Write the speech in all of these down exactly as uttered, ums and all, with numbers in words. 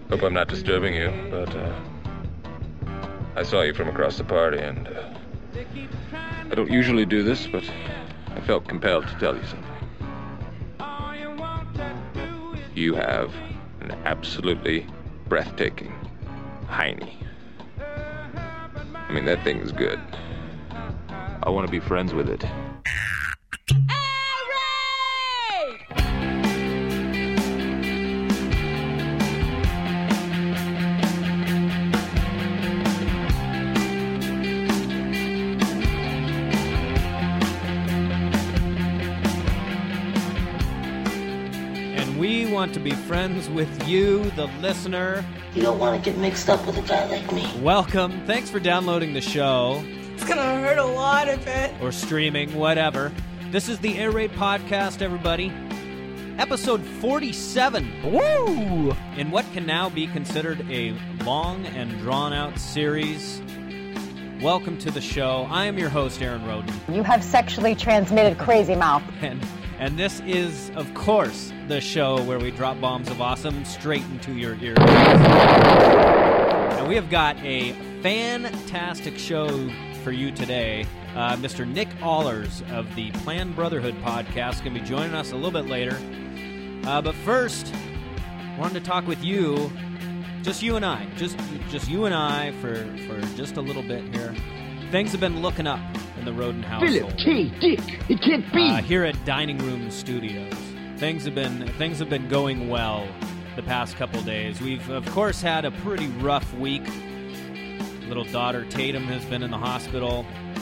Hope I'm not disturbing you, but uh, I saw you from across the party, and uh, I don't usually do this, but I felt compelled to tell you something. You have an absolutely breathtaking hiney. I mean, that thing is good. I want to be friends with it. We want to be friends with you, the listener. You don't want to get mixed up with a guy like me. Welcome. Thanks for downloading the show. It's going to hurt a lot of it. Or streaming, whatever. This is the Air Raid Podcast, everybody. Episode forty-seven. Woo! In what can now be considered a long and drawn-out series. Welcome to the show. I am your host, Aaron Roden. You have sexually transmitted crazy mouth. And, and this is, of course, the show where we drop bombs of awesome straight into your ears. And we have got a fantastic show for you today. Uh, Mister Nick Allers of the Planned Brotherhood podcast is going to be joining us a little bit later. Uh, but first, I wanted to talk with you, just you and I, just just you and I for, for just a little bit here. Things have been looking up in the Roden household. Philip K. Dick, it can't be. Uh, here at Dining Room Studios. Things have been things have been going well the past couple days. We've of course had a pretty rough week. Little daughter Tatum has been in the hospital,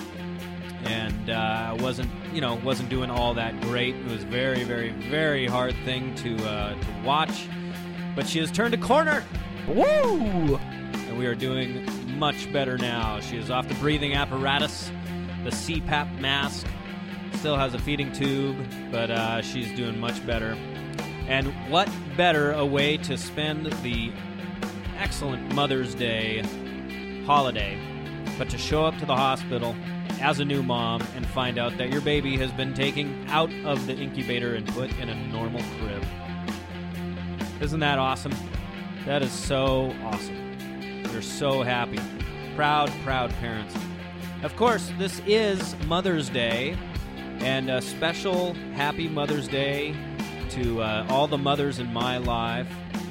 and uh, wasn't you know wasn't doing all that great. It was a very very very hard thing to uh, to watch, but she has turned a corner. Woo! And we are doing much better now. She is off the breathing apparatus, the C PAP mask. Still has a feeding tube, but uh, she's doing much better. And what better a way to spend the excellent Mother's Day holiday, but to show up to the hospital as a new mom and find out that your baby has been taken out of the incubator and put in a normal crib. Isn't that awesome? That is so awesome. We're so happy. Proud, proud parents. Of course, this is Mother's Day. And a special happy Mother's Day to uh, all the mothers in my life,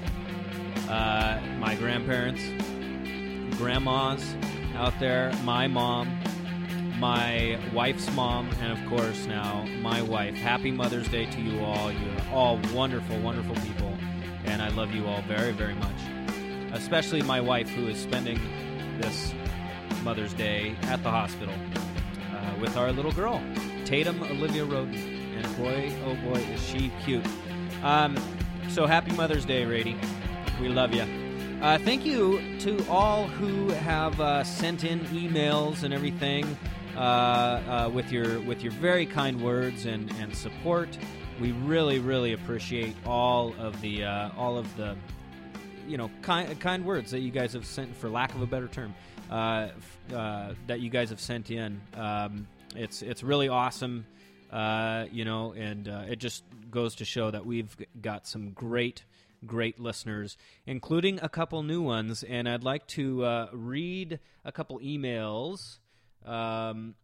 uh, my grandparents, grandmas out there, my mom, my wife's mom, and of course now my wife. Happy Mother's Day to you all. You're all wonderful, wonderful people, and I love you all very, very much. Especially my wife, who is spending this Mother's Day at the hospital uh, with our little girl, Tatum Olivia Roden, and boy, oh boy, is she cute. Um, so happy Mother's Day, Rady. We love you. Uh, thank you to all who have uh, sent in emails and everything uh, uh, with your with your very kind words and, and support. We really, really appreciate all of the uh, all of the you know kind kind words that you guys have sent, for lack of a better term, uh, uh, that you guys have sent in. Um, It's it's really awesome, uh, you know, and uh, it just goes to show that we've got some great, great listeners, including a couple new ones. And I'd like to uh, read a couple emails um,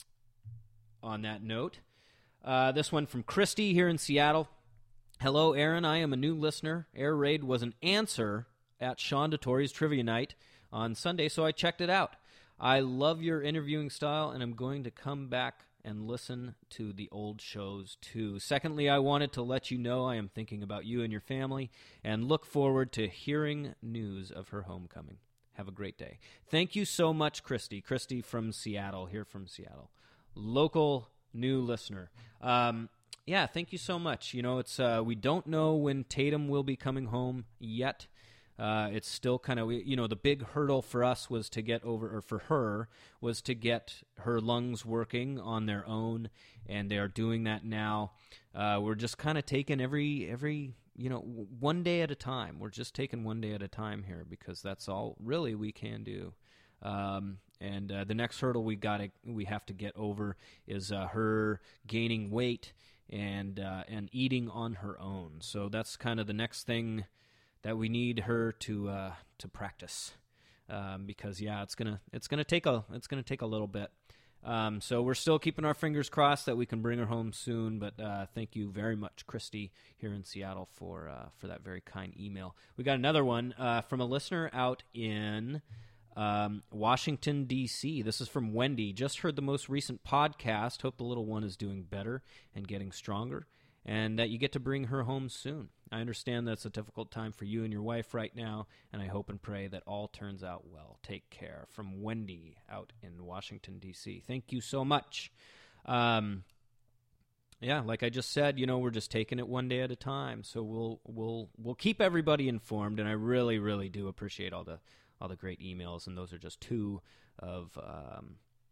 on that note. Uh, this one from Christy here in Seattle. Hello, Aaron. I am a new listener. Air Raid was an answer at Sean Dettori's Trivia Night on Sunday, so I checked it out. I love your interviewing style, and I'm going to come back and listen to the old shows, too. Secondly, I wanted to let you know I am thinking about you and your family and look forward to hearing news of her homecoming. Have a great day. Thank you so much, Christy. Christy from Seattle, here from Seattle. Local new listener. Um, yeah, thank you so much. You know, it's uh, we don't know when Tatum will be coming home yet. Uh, it's still kind of, you know, the big hurdle for us was to get over, or for her, was to get her lungs working on their own, and they are doing that now. Uh, we're just kind of taking every, every, you know, one day at a time. We're just taking one day at a time here, because that's all really we can do. Um, and uh, the next hurdle we got to, we have to get over is uh, her gaining weight and uh, and eating on her own. So that's kind of the next thing that we need her to uh, to practice um, because yeah, it's gonna it's gonna take a it's gonna take a little bit. Um, so we're still keeping our fingers crossed that we can bring her home soon. But uh, thank you very much, Christy, here in Seattle, for uh, for that very kind email. We got another one uh, from a listener out in um, Washington, D C This is from Wendy. Just heard the most recent podcast. Hope the little one is doing better and getting stronger, and that you get to bring her home soon. I understand that's a difficult time for you and your wife right now, and I hope and pray that all turns out well. Take care. From Wendy out in Washington, D C Thank you so much. Um, yeah, like I just said, you know, we're just taking it one day at a time, so we'll we'll we'll keep everybody informed, and I really, really do appreciate all the all the great emails, and those are just two of um,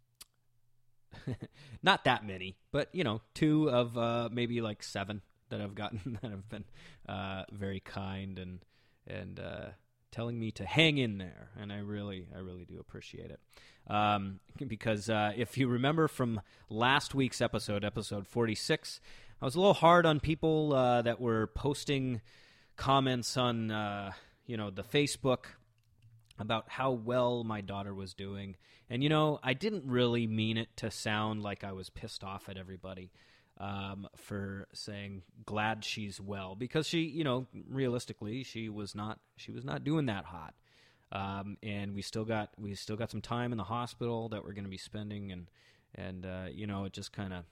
not that many, but you know, two of uh, maybe like seven that I've gotten that have been uh, very kind and and uh, telling me to hang in there, and I really I really do appreciate it. Um, because uh, if you remember from last week's episode, episode forty-six, I was a little hard on people uh, that were posting comments on uh, you know the Facebook about how well my daughter was doing, and you know I didn't really mean it to sound like I was pissed off at everybody. Um, for saying glad she's well, because she, you know, realistically, she was not, she was not doing that hot, um, and we still got, we still got some time in the hospital that we're going to be spending, and and uh, you know, it just kind of,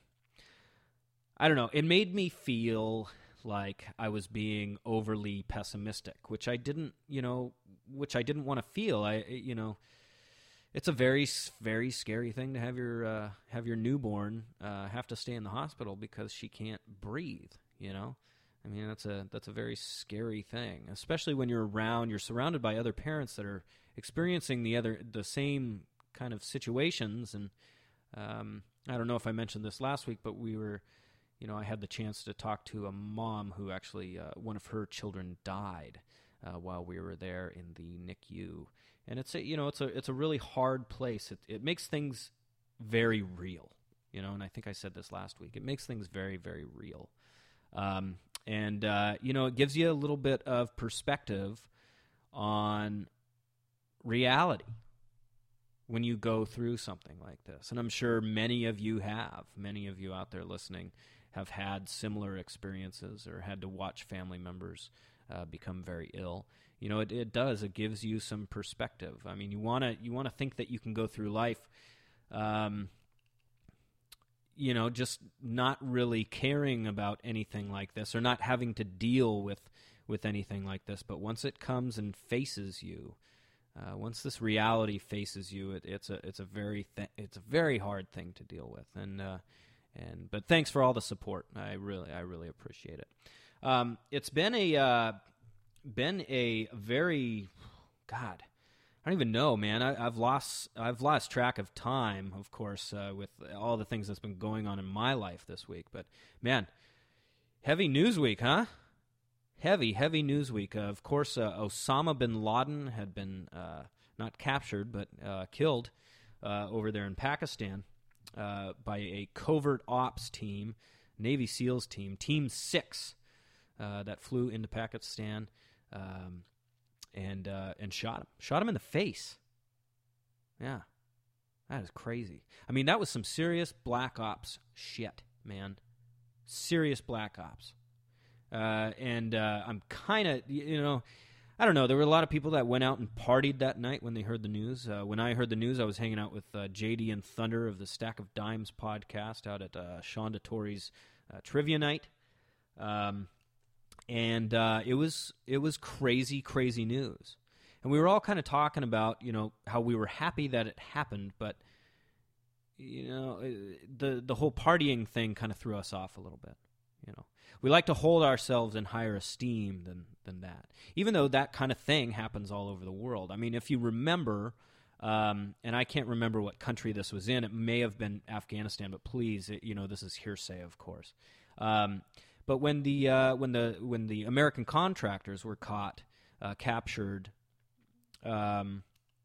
I don't know, it made me feel like I was being overly pessimistic, which I didn't, you know, which I didn't want to feel. I, you know. It's a very, very scary thing to have your uh, have your newborn uh, have to stay in the hospital because she can't breathe. You know, I mean that's a that's a very scary thing, especially when you're around. You're surrounded by other parents that are experiencing the other the same kind of situations. And um, I don't know if I mentioned this last week, but we were, you know, I had the chance to talk to a mom who actually uh, one of her children died uh, while we were there in the N I C U. And it's a, you know, it's a it's a really hard place. It it makes things very real, you know. And I think I said this last week. It makes things very, very real, um, and uh, you know, it gives you a little bit of perspective on reality when you go through something like this. And I'm sure many of you have, many of you out there listening, have had similar experiences or had to watch family members uh, become very ill. You know, it, it does. It gives you some perspective. I mean, you want to you want to think that you can go through life, um, you know, just not really caring about anything like this or not having to deal with, with anything like this. But once it comes and faces you, uh, once this reality faces you, it, it's a it's a very th- it's a very hard thing to deal with. And uh, and but thanks for all the support. I really I really appreciate it. Um, it's been a uh, been a very God, I don't even know, man. I, I've lost I've lost track of time, of course, uh, with all the things that's been going on in my life this week. But man, heavy news week, huh? Heavy, heavy news week. Uh, of course, uh, Osama bin Laden had been uh, not captured, but uh, killed uh, over there in Pakistan uh, by a covert ops team, Navy SEALs team, Team Six, uh, that flew into Pakistan. Um, and uh, and shot him. Shot him in the face. Yeah. That is crazy. I mean, that was some serious black ops shit, man. Serious black ops. Uh, and uh, I'm kind of, you know, I don't know. There were a lot of people that went out and partied that night when they heard the news. Uh, when I heard the news, I was hanging out with uh, J D and Thunder of the Stack of Dimes podcast out at uh, Shonda Torrey's uh, trivia night. Um And uh, it was it was crazy, crazy news. And we were all kind of talking about, you know, how we were happy that it happened, but, you know, the the whole partying thing kind of threw us off a little bit, you know. We like to hold ourselves in higher esteem than, than that, even though that kind of thing happens all over the world. I mean, if you remember, um, and I can't remember what country this was in, it may have been Afghanistan, but please, it, you know, this is hearsay, of course. Um But when the uh, when the when the American contractors were caught, uh, captured, um,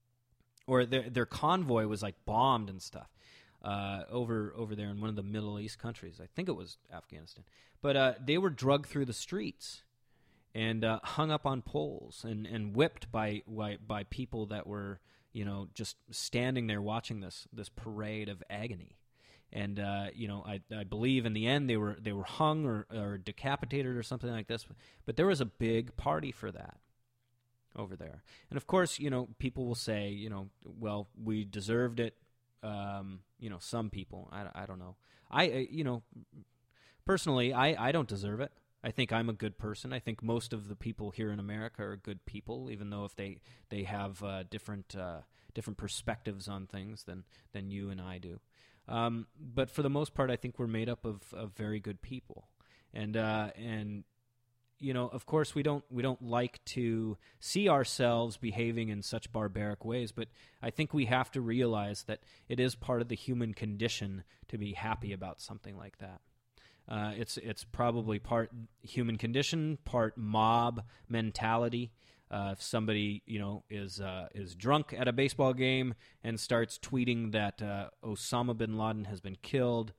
or their their convoy was like bombed and stuff uh, over over there in one of the Middle East countries, I think it was Afghanistan. But uh, they were drugged through the streets, and uh, hung up on poles and, and whipped by, by by people that were, you know, just standing there watching this this parade of agony. And uh, you know, I, I believe in the end they were they were hung or, or decapitated or something like this. But there was a big party for that over there. And of course, you know, people will say, you know, well, we deserved it. Um, you know, some people, I, I don't know. I, you know, personally, I, I don't deserve it. I think I'm a good person. I think most of the people here in America are good people, even though if they they have uh, different uh, different perspectives on things than than you and I do. Um, but for the most part, I think we're made up of, of very good people, and uh, and you know, of course, we don't we don't like to see ourselves behaving in such barbaric ways. But I think we have to realize that it is part of the human condition to be happy about something like that. Uh, it's it's probably part human condition, part mob mentality. Uh, if somebody you know is uh, is drunk at a baseball game and starts tweeting that uh, Osama bin Laden has been killed,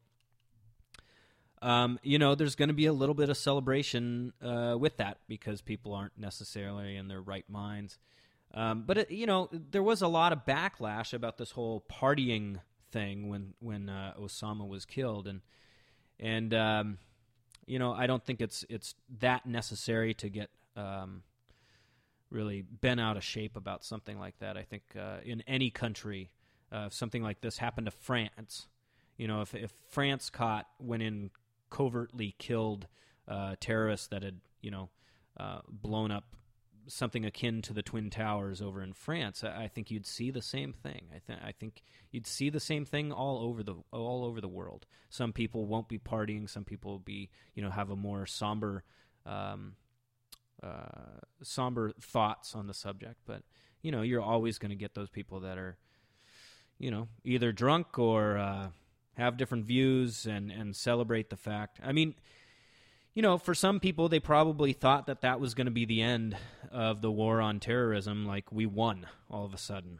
um, you know there's going to be a little bit of celebration uh, with that because people aren't necessarily in their right minds. Um, but it, you know there was a lot of backlash about this whole partying thing when when uh, Osama was killed, and. And um, you know, I don't think it's it's that necessary to get um, really bent out of shape about something like that. I think uh, in any country, uh, if something like this happened to France, you know, if if France caught went in covertly killed uh, terrorists that had you know uh, blown up something akin to the Twin Towers over in France, I, I think you'd see the same thing. I think I think you'd see the same thing all over the all over the world. Some people won't be partying. Some people will be, you know, have a more somber, um, uh, somber thoughts on the subject. But you know, you're always going to get those people that are, you know, either drunk or uh, have different views and and celebrate the fact. I mean. You know, for some people, they probably thought that that was going to be the end of the war on terrorism. Like we won all of a sudden.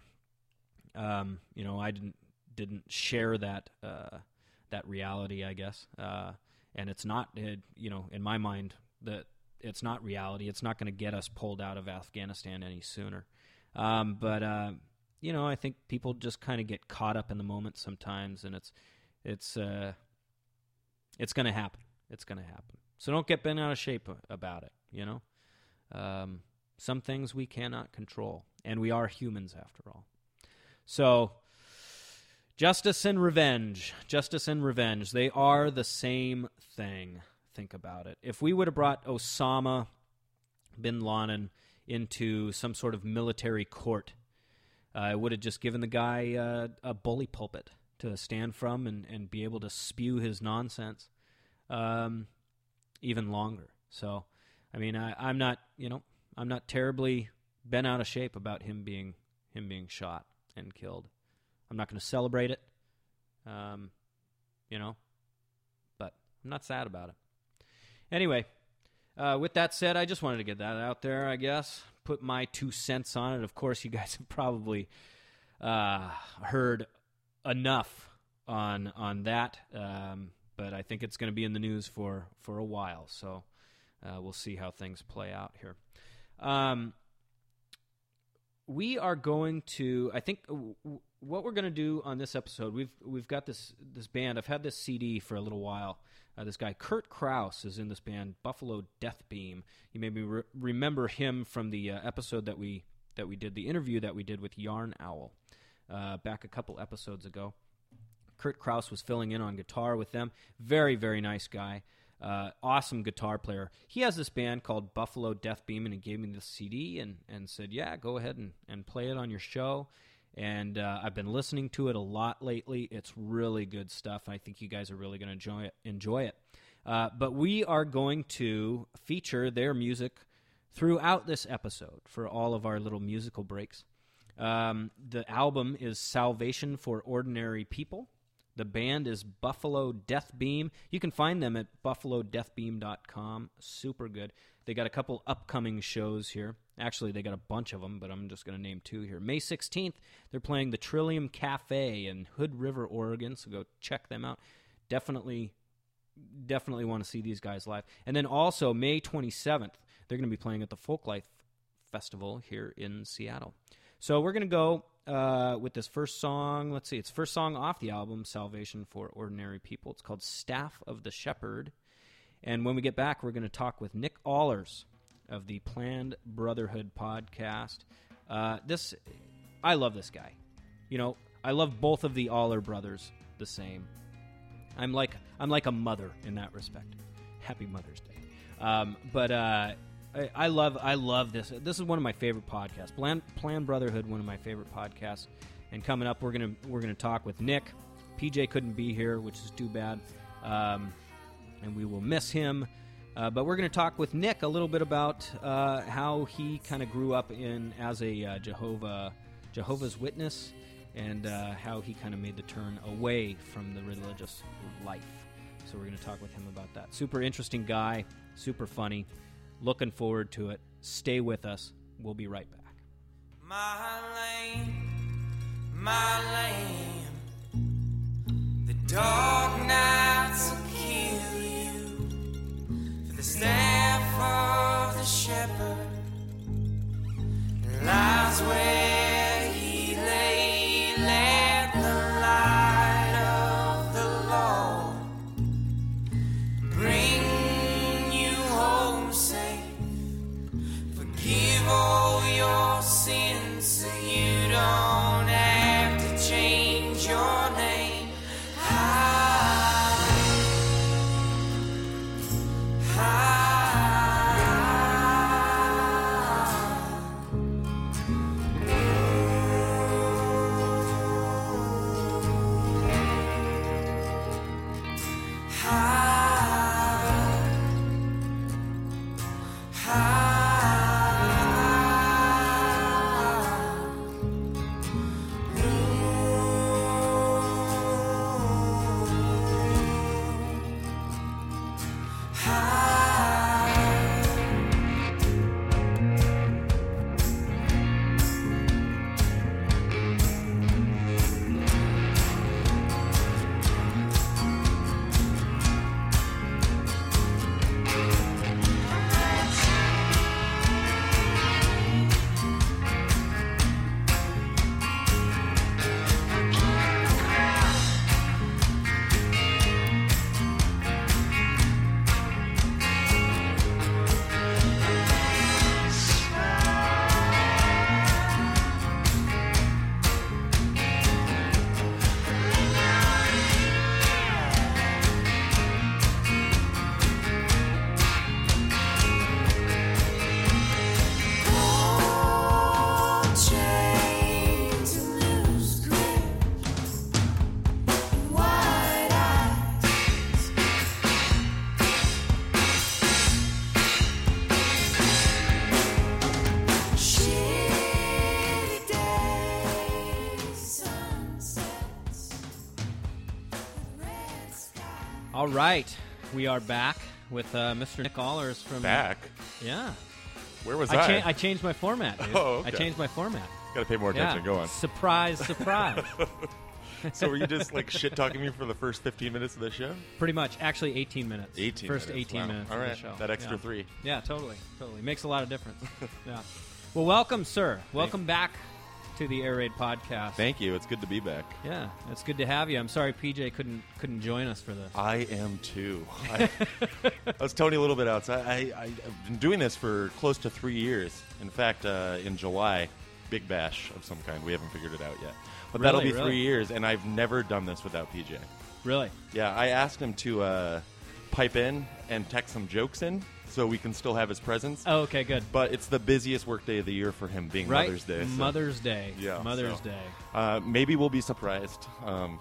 Um, you know, I didn't didn't share that uh, that reality, I guess. Uh, and it's not, it, you know, in my mind, that it's not reality. It's not going to get us pulled out of Afghanistan any sooner. Um, but uh, you know, I think people just kind of get caught up in the moment sometimes, and it's it's uh, it's going to happen. It's going to happen. So don't get bent out of shape about it, you know. Um, some things we cannot control, and we are humans after all. So justice and revenge, justice and revenge, they are the same thing. Think about it. If we would have brought Osama bin Laden into some sort of military court, uh, it would have just given the guy uh, a bully pulpit to stand from and, and be able to spew his nonsense. Um... even longer. So, I mean, I, I'm not, you know, I'm not terribly bent out of shape about him being him being shot and killed. I'm not going to celebrate it, um, you know, but I'm not sad about it. Anyway, uh, with that said, I just wanted to get that out there, I guess. Put my two cents on it. Of course, you guys have probably uh, heard enough on on that. Um But I think it's going to be in the news for, for a while, so uh, we'll see how things play out here. Um, we are going to, I think, w- w- what we're going to do on this episode. We've we've got this this band. I've had this C D for a little while. Uh, this guy Kurt Krause is in this band, Buffalo Death Beam. You maybe re- remember him from the uh, episode that we that we did, the interview that we did with Yarn Owl uh, back a couple episodes ago. Kurt Krause was filling in on guitar with them. Very, very nice guy. Uh, awesome guitar player. He has this band called Buffalo Death Beam, and he gave me this C D and, and said, yeah, go ahead and, and play it on your show. And uh, I've been listening to it a lot lately. It's really good stuff, and I think you guys are really going to enjoy it. Enjoy it. Uh, but we are going to feature their music throughout this episode for all of our little musical breaks. Um, the album is Salvation for Ordinary People. The band is Buffalo Death Beam. You can find them at buffalo death beam dot com. Super good. They got a couple upcoming shows here. Actually, they got a bunch of them, but I'm just going to name two here. May sixteenth, they're playing the Trillium Cafe in Hood River, Oregon, so go check them out. Definitely, definitely want to see these guys live. And then also, May twenty-seventh, They're going to be playing at the Folklife Festival here in Seattle. So we're going to go uh, with this first song. Let's see. It's the first song off the album, Salvation for Ordinary People. It's called Staff of the Shepherd. And when we get back, we're going to talk with Nick Allers of the Planned Brotherhood podcast. Uh, this, I love this guy. You know, I love both of the Aller brothers the same. I'm like I'm like a mother in that respect. Happy Mother's Day. Um, but uh, I, I love I love this. This is one of my favorite podcasts. Plan, Planned Brotherhood, one of my favorite podcasts. And coming up, we're gonna we're gonna talk with Nick. P J couldn't be here, which is too bad, um, and we will miss him. Uh, but we're going to talk with Nick a little bit about uh, how he kind of grew up in as a uh, Jehovah Jehovah's Witness, and uh, how he kind of made the turn away from the religious life. So we're going to talk with him about that. Super interesting guy, super funny. Looking forward to it. Stay with us. We'll be right back. My lane, my lane, the dark nights will kill you, for the staff of the shepherd lies where he lay, let the light of the Lord bring you home safe, forgive all your sins so you don't have to change your name. High, high. All right, we are back with uh, Mister Nick Allers from Back? Yeah, Where was I, I? cha- I changed my format. Dude. Oh, okay. I changed my format. Got to pay more attention. Yeah. Go on. Surprise, surprise. So were you just like shit talking me for the first fifteen minutes of the show? Pretty much. Actually, eighteen minutes. eighteen First minutes. eighteen Wow. minutes All of right. the show. That extra yeah. three. Yeah, totally, totally. Makes a lot of difference. Yeah. Well, welcome, sir. Welcome back to the Air Raid podcast. Thank you. It's good to be back. Yeah, it's good to have you. I'm sorry P J couldn't couldn't join us for this. I am too. I, I was telling you a little bit outside. I, I, I've been doing this for close to three years. In fact, uh, in July, Big Bash of some kind. We haven't figured it out yet. But that'll Really, be really? three years, and I've never done this without P J. Really? Yeah, I asked him to uh, pipe in and text some jokes in so we can still have his presence. Oh, okay, good. But it's the busiest workday of the year for him, being Right? Mother's Day. so- Mother's Day. Yeah, Mother's so- Day. Uh, maybe we'll be surprised. Um,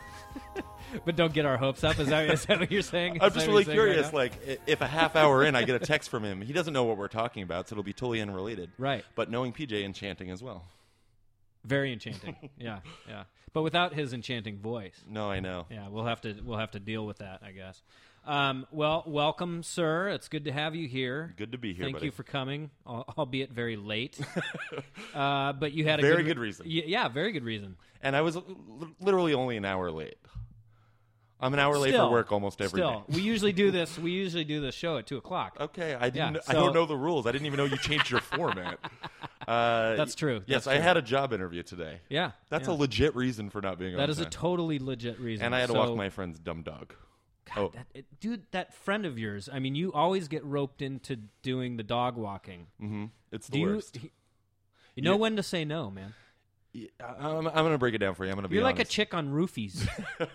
But don't get our hopes up. Is that, is that what you're saying? Is I'm that just what really you're saying right curious. now? like, i- if a half hour in, I get a text from him, he doesn't know what we're talking about, so it'll be totally unrelated. Right. But knowing P J, enchanting as well. Very enchanting. Yeah, yeah. But without his enchanting voice. No, I know. Yeah, we'll have to we'll have to deal with that, I guess. Um, well, welcome, sir. It's good to have you here. Good to be here, Thank buddy. you for coming, al- albeit very late. uh, but you had a Very good, good reason. Y- yeah, very good reason. And I was l- literally only an hour late. I'm an hour late Still, for work almost every still, day. we usually do this. We usually do this show at two o'clock. Okay, I didn't. Yeah, I so- don't know the rules. I didn't even know you changed your format. Uh, That's true. Yes, That's I true. had a job interview today. Yeah, That's yeah. a legit reason for not being on That is a time. totally legit reason. And I had to So- walk my friend's dumb dog. God, oh, that, it, dude, that friend of yours. I mean, you always get roped into doing the dog walking. mm-hmm. It's the Do you? worst. he- You know Yeah. when to say no, man. Yeah, I'm, I'm going to break it down for you. I'm going to be You're like a honest. chick on roofies.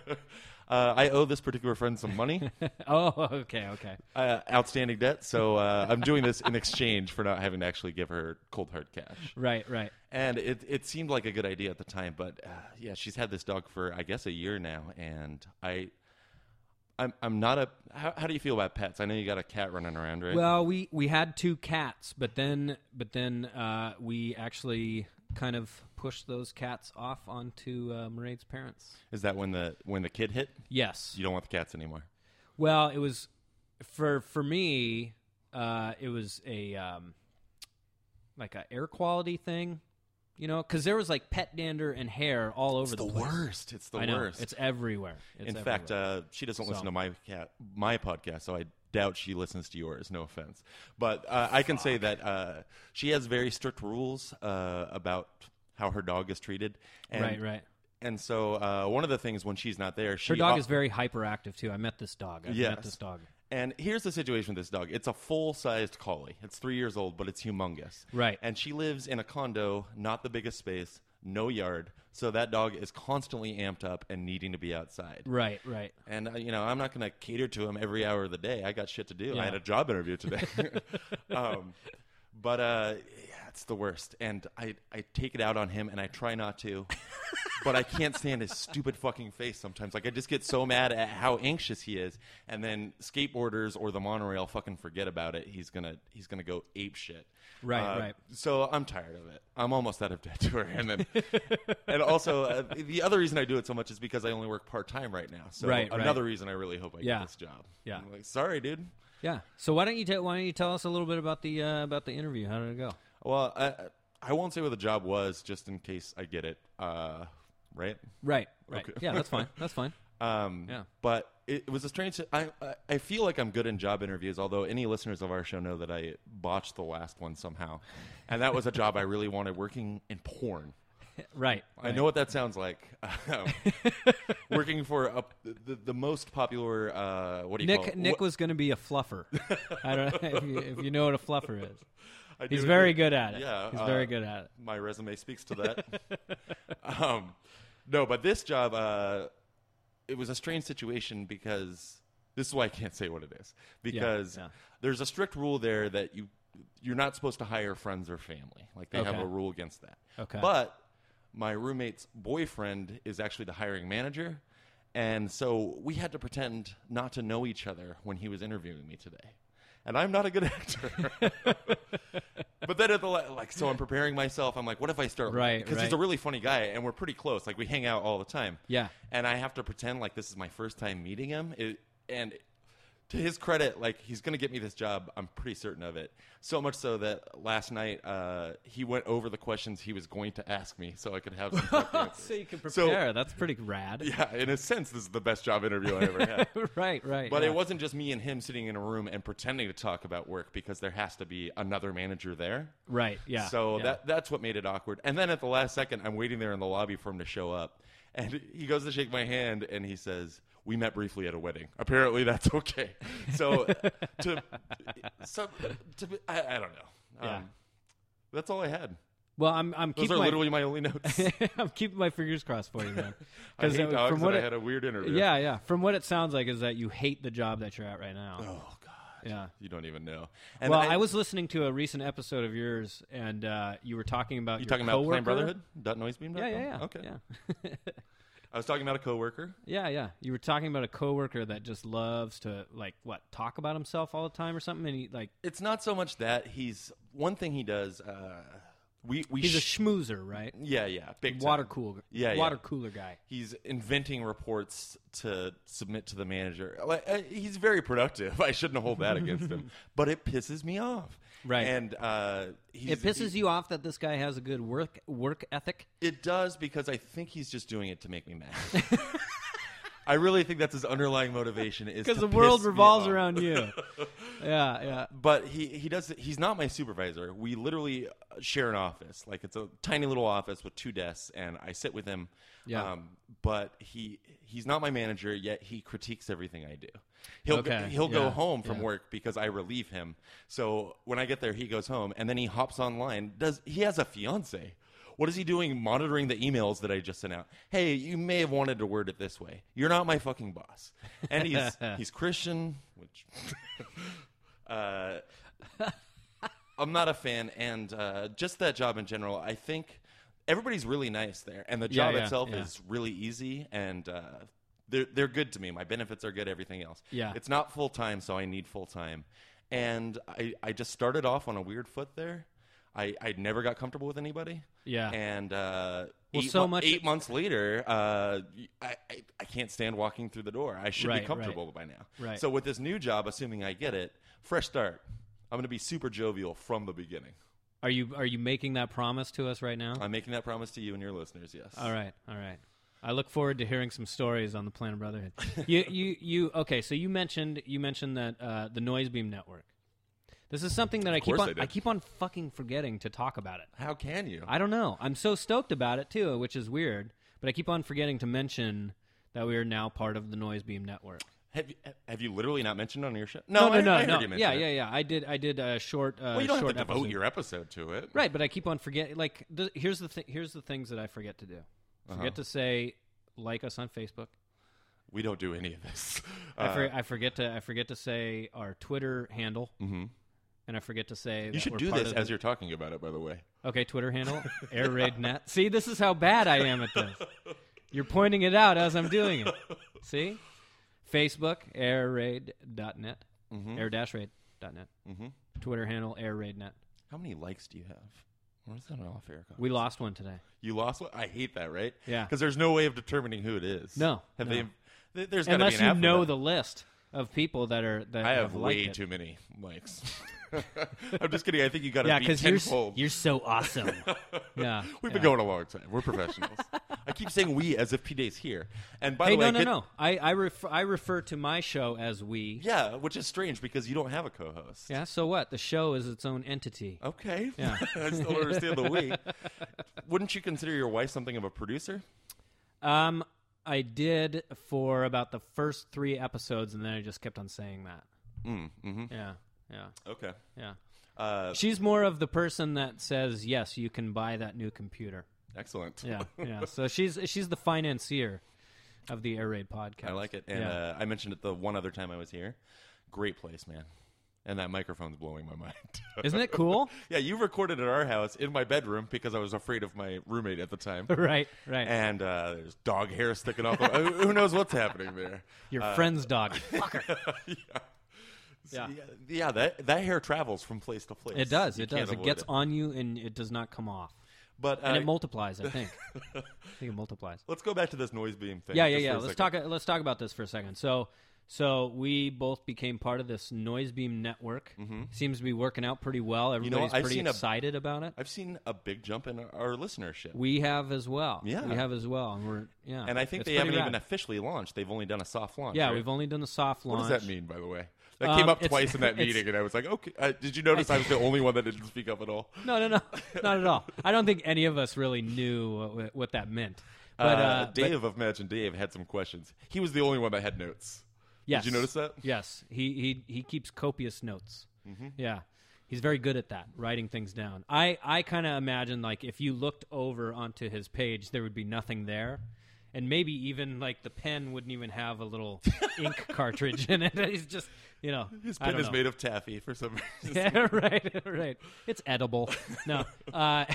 uh, I owe this particular friend some money, Oh, okay, okay. uh, outstanding debt. So uh, I'm doing this in exchange for not having to actually give her cold hard cash. Right, right. And it it seemed like a good idea at the time, but uh, yeah, she's had this dog for I guess a year now, and I, I'm I'm not a. How, how do you feel about pets? I know you got a cat running around, right? Well, we, we had two cats, but then but then uh, we actually kind of pushed those cats off onto uh, Mairead's parents. Is that when the when the kid hit? Yes. You don't want the cats anymore. Well, it was for for me. Uh, it was a um, like a air quality thing, you know, because there was like pet dander and hair all over It's the, the place. worst. It's the I know. worst. It's everywhere. It's In fact, everywhere. uh, she doesn't So- listen to my cat my podcast, so I doubt she listens to yours. No offense, but uh, I can say that uh, she has very strict rules uh, about how her dog is treated. And, right, right. And so uh, one of the things when she's not there, she Her dog o- is very hyperactive too. I met this dog. I Yes. met this dog. And here's the situation with this dog. It's a full-sized collie. It's three years old, but it's humongous. Right. And she lives in a condo, not the biggest space, no yard. So that dog is constantly amped up and needing to be outside. Right, right. And, uh, you know, I'm not going to cater to him every hour of the day. I got shit to do. Yeah. I had a job interview today. um, but, uh, yeah, it's the worst. And I, I take it out on him, and I try not to. But I can't stand his stupid fucking face sometimes. Like, I just get so mad at how anxious he is. And then skateboarders or the monorail fucking forget about it. He's going to he's gonna go ape shit. Right, Uh, right. So I'm tired of it. I'm almost out of debt to her. And then, and also, uh, the other reason I do it so much is because I only work part-time right now. So Right, right. another reason I really hope I Yeah. get this job. Yeah. I'm like, sorry, dude. Yeah. So why don't you tell why don't you tell us a little bit about the uh, about the interview? How did it go? Well, I, I won't say what the job was just in case I get it. Uh, right? Right. Right. Okay. Yeah, that's fine. That's fine. Um, Yeah. But it, it was a strange. I, I I feel like I'm good in job interviews. Although any listeners of our show know that I botched the last one somehow, and that was a job I really wanted, working in porn. Right. I right. know what that sounds like. Um, working for a, the, the most popular. Uh, what do you call Nick it? Nick What- was going to be a fluffer. I don't know if you, if you know what a fluffer is. I He's do very agree. good at it. Yeah, He's uh, very good at it. My resume speaks to that. um, no, but this job, uh, it was a strange situation because this is why I can't say what it is. Because yeah. there's a strict rule there that you you're not supposed to hire friends or family. Like they have Okay. a rule against that. Okay. But my roommate's boyfriend is actually the hiring manager, and so we had to pretend not to know each other when he was interviewing me today. And I'm not a good actor. But then at the la- like, so I'm preparing myself. I'm like, what if I start Right, because right. he's a really funny guy, and we're pretty close. Like we hang out all the time. Yeah. And I have to pretend like this is my first time meeting him. It, and to his credit, like he's going to get me this job. I'm pretty certain of it. So much so that last night uh, he went over the questions he was going to ask me, so I could have some prep answers. So you can So- prepare. That's pretty rad. Yeah, in a sense, this is the best job interview I ever had. right, right. But yeah. it wasn't just me and him sitting in a room and pretending to talk about work because there has to be another manager there. Right, yeah. So yeah. that that's what made it awkward. And then at the last second, I'm waiting there in the lobby for him to show up. And he goes to shake my hand and he says, "We met briefly at a wedding." Apparently that's okay. So to, so, to I, I don't know. Yeah. Um, that's all I had. Well, I'm I'm Those keeping are my literally my only notes. I'm keeping my fingers crossed for you, man. I hate uh, dogs from and what I it, had a weird interview. yeah, yeah. From what it sounds like is that you hate the job that you're at right now. Oh, God. Yeah. You don't even know. And Well, I, was listening to a recent episode of yours, and uh, you were talking about You your talking about coworker. Planned Brotherhood? Dot noisebeam dot com? Yeah, yeah, yeah. Okay. Yeah. I was talking about a coworker. Yeah, yeah. You were talking about a coworker that just loves to like what talk about himself all the time or something, and he like It's not so much that he's one thing he does. Uh, we we he's a sh- schmoozer, right? yeah yeah big time. Water cooler, Yeah, yeah. water cooler guy. He's inventing reports to submit to the manager. Like, uh, he's very productive. I shouldn't hold that against him, but it pisses me off. Right. And uh, he's, It pisses he- you off that this guy has a good work work ethic. It does because I think he's just doing it to make me mad. I really think that's his underlying motivation is Because to the world piss me revolves off. around you. Yeah, yeah. But he, he does. He's not my supervisor. We literally share an office. Like it's a tiny little office with two desks, and I sit with him. Yeah. Um, but he he's not my manager, yet he critiques everything I do. He'll Okay, he'll go yeah, home from yeah. work because I relieve him. So when I get there, he goes home, and then he hops online. Does he has a fiance? What is he doing monitoring the emails that I just sent out? Hey, you may have wanted to word it this way. You're not my fucking boss. And he's he's Christian, which uh, I'm not a fan. And uh, just that job in general, I think everybody's really nice there. And the Yeah, job yeah, itself yeah. is really easy. And uh, they're, they're good to me. My benefits are good, everything else. Yeah. It's not full-time, so I need full-time. And I, I just started off on a weird foot there. I, I never got comfortable with anybody. Yeah. And uh, Well, eight, so mo- much- eight months later, uh, I, I, I can't stand walking through the door. I should Right, be comfortable by now. Right. So with this new job, assuming I get it, fresh start. I'm going to be super jovial from the beginning. Are you are you making that promise to us right now? I'm making that promise to you and your listeners, yes. All right, all right. I look forward to hearing some stories on the Planet Brotherhood. you, you, you. Okay, so you mentioned you mentioned that uh, the Noise Beam Network. This is something that I keep course on I did. I keep on fucking forgetting to talk about it. How can you? I don't know. I'm so stoked about it too, which is weird. But I keep on forgetting to mention that we are now part of the Noise Beam Network. Have you, have you literally not mentioned it on your show? No, no, I, no, I heard no. you mention Yeah, it. yeah, yeah. I did. I did a short. Uh, Well, you don't short have to devote episode. your episode to it. Right, but I keep on forgetting. Like, the, here's the th- here's the things that I forget to do. Forget Uh-huh. to say like us on Facebook. We don't do any of this. I, for, Uh, I forget to I forget to say our Twitter handle, mhm. and I forget to say You that should we're do part this of as the- you're talking about it, by the way. Okay, Twitter handle Air Raid Net. See, this is how bad I am at this. You're pointing it out as I'm doing it. See, Facebook air raid dot net, Mhm. air dash raid dot net. Mhm. Twitter handle air raid net. How many likes do you have? Or is that an off-air comment? We lost one today. You lost one? I hate that, right? Yeah. Because there's no way of determining who it is. No, Have no. they? th- There's got to be Unless an you app for know that. the list of people that are that I have liked way it. too many likes. I'm just kidding. I think you got to Yeah, be because you're, s- tenfold. you're so awesome. yeah. We've yeah. been going a long time. We're professionals. I keep saying we as if P Day's here. And by Hey, the way, no, no, get- no. I I, refer, I refer to my show as we. Yeah, which is strange because you don't have a co-host. Yeah, so what? The show is its own entity. Okay. Yeah. I still don't understand the we. Wouldn't you consider your wife something of a producer? Um, I did for about the first three episodes, and then I just kept on saying that. Mm, mm-hmm. Yeah, yeah, Okay. yeah. Uh, She's more of the person that says, yes, you can buy that new computer. excellent. Yeah, yeah. So she's she's the financier of the Air Raid podcast. I like it. And Yeah. uh, I mentioned it the one other time I was here. Great place, man. And that microphone's blowing my mind. Isn't it cool? Yeah, you recorded at our house in my bedroom because I was afraid of my roommate at the time. right, right. And uh, there's dog hair sticking off. Who who knows what's happening there? Your Uh, friend's dog. Fucker. yeah. Yeah. yeah, yeah. That that hair travels from place to place. It does. You It can't does. It avoid gets on you, and it does not come off. But uh, And it multiplies, I think. I think it multiplies. let's go back to this noise beam thing. Yeah, yeah, just yeah. for a Let's second. talk. Let's talk about this for a second. So, so we both became part of this Noise Beam network. Seems to be working out pretty well. know, Everybody's I've pretty seen a- excited about it. I've seen a big jump in our, our listenership. We have as well. Yeah. we have as well, and we're yeah. and I think it's they haven't pretty even rad. officially launched. They've only done a soft launch. Yeah, right? we've only done the soft What launch. does that mean, by the way? That Um, came up it's- twice in that it's- meeting, and I was like, okay. Uh, did you notice I was the only one that didn't speak up at all? No, no, no, not at all. I don't think any of us really knew what, what that meant. But uh, uh, but- Dave of Imagine Dave had some questions. He was the only one that had notes. Yes. Did you notice that? Yes. He he he keeps copious notes. Mm-hmm. Yeah. He's very good at that, writing things down. I, I kind of imagine, like, if you looked over onto his page, there would be nothing there. And maybe even, like, the pen wouldn't even have a little ink cartridge in it. He's just, you know. His I pen don't is know. made of taffy for some reason. Yeah, right, right. It's edible. No. Uh,